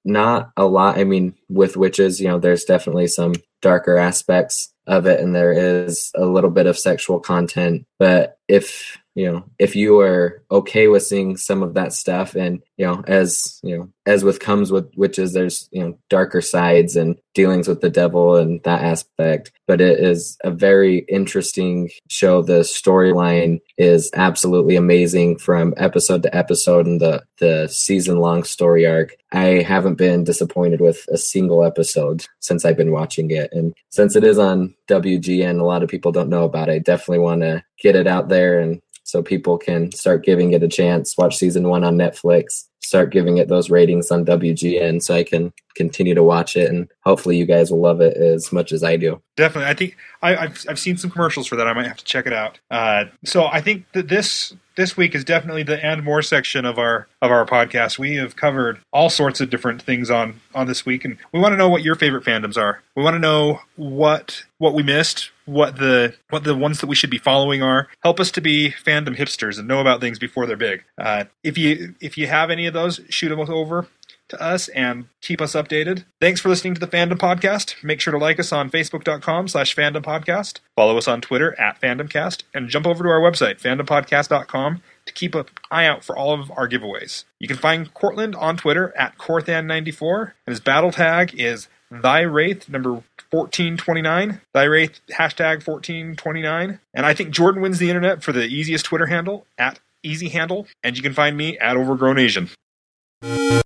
not a lot. I mean, with witches, you know, there's definitely some darker aspects of it, and there is a little bit of sexual content. But if you know, if you are okay with seeing some of that stuff, and you know, as you know, as with comes with witches, there's you know darker sides and dealings with the devil and that aspect. But it is a very interesting show. The storyline is absolutely amazing from episode to episode, and the the season long story arc. I haven't been disappointed with a single episode since I've been watching it, and since it is on W G N, a lot of people don't know about it. I definitely want to get it out there, and so people can start giving it a chance. Watch season one on Netflix, start giving it those ratings on W G N so I can continue to watch it, and hopefully you guys will love it as much as I do. Definitely. I think I, I've I've seen some commercials for that. I might have to check it out. Uh, so I think that this this week is definitely the and more section of our of our podcast. We have covered all sorts of different things on on this week, and we want to know what your favorite fandoms are. We want to know what what we missed, what the what the ones that we should be following are. Help us to be fandom hipsters and know about things before they're big. Uh, if you if you have any of those, shoot them over to us and keep us updated. Thanks for listening to the Fandom Podcast. Make sure to like us on facebook.com slash fandom podcast. Follow us on Twitter at fandomcast, and jump over to our website, fandom podcast dot com, to keep an eye out for all of our giveaways. You can find Cortland on Twitter at Corthan ninety-four, and his battle tag is Thy Wraith number fourteen twenty-nine. Thy Wraith hashtag fourteen twenty-nine. And I think Jordan wins the internet for the easiest Twitter handle at Easy Handle, and you can find me at Overgrown Asian.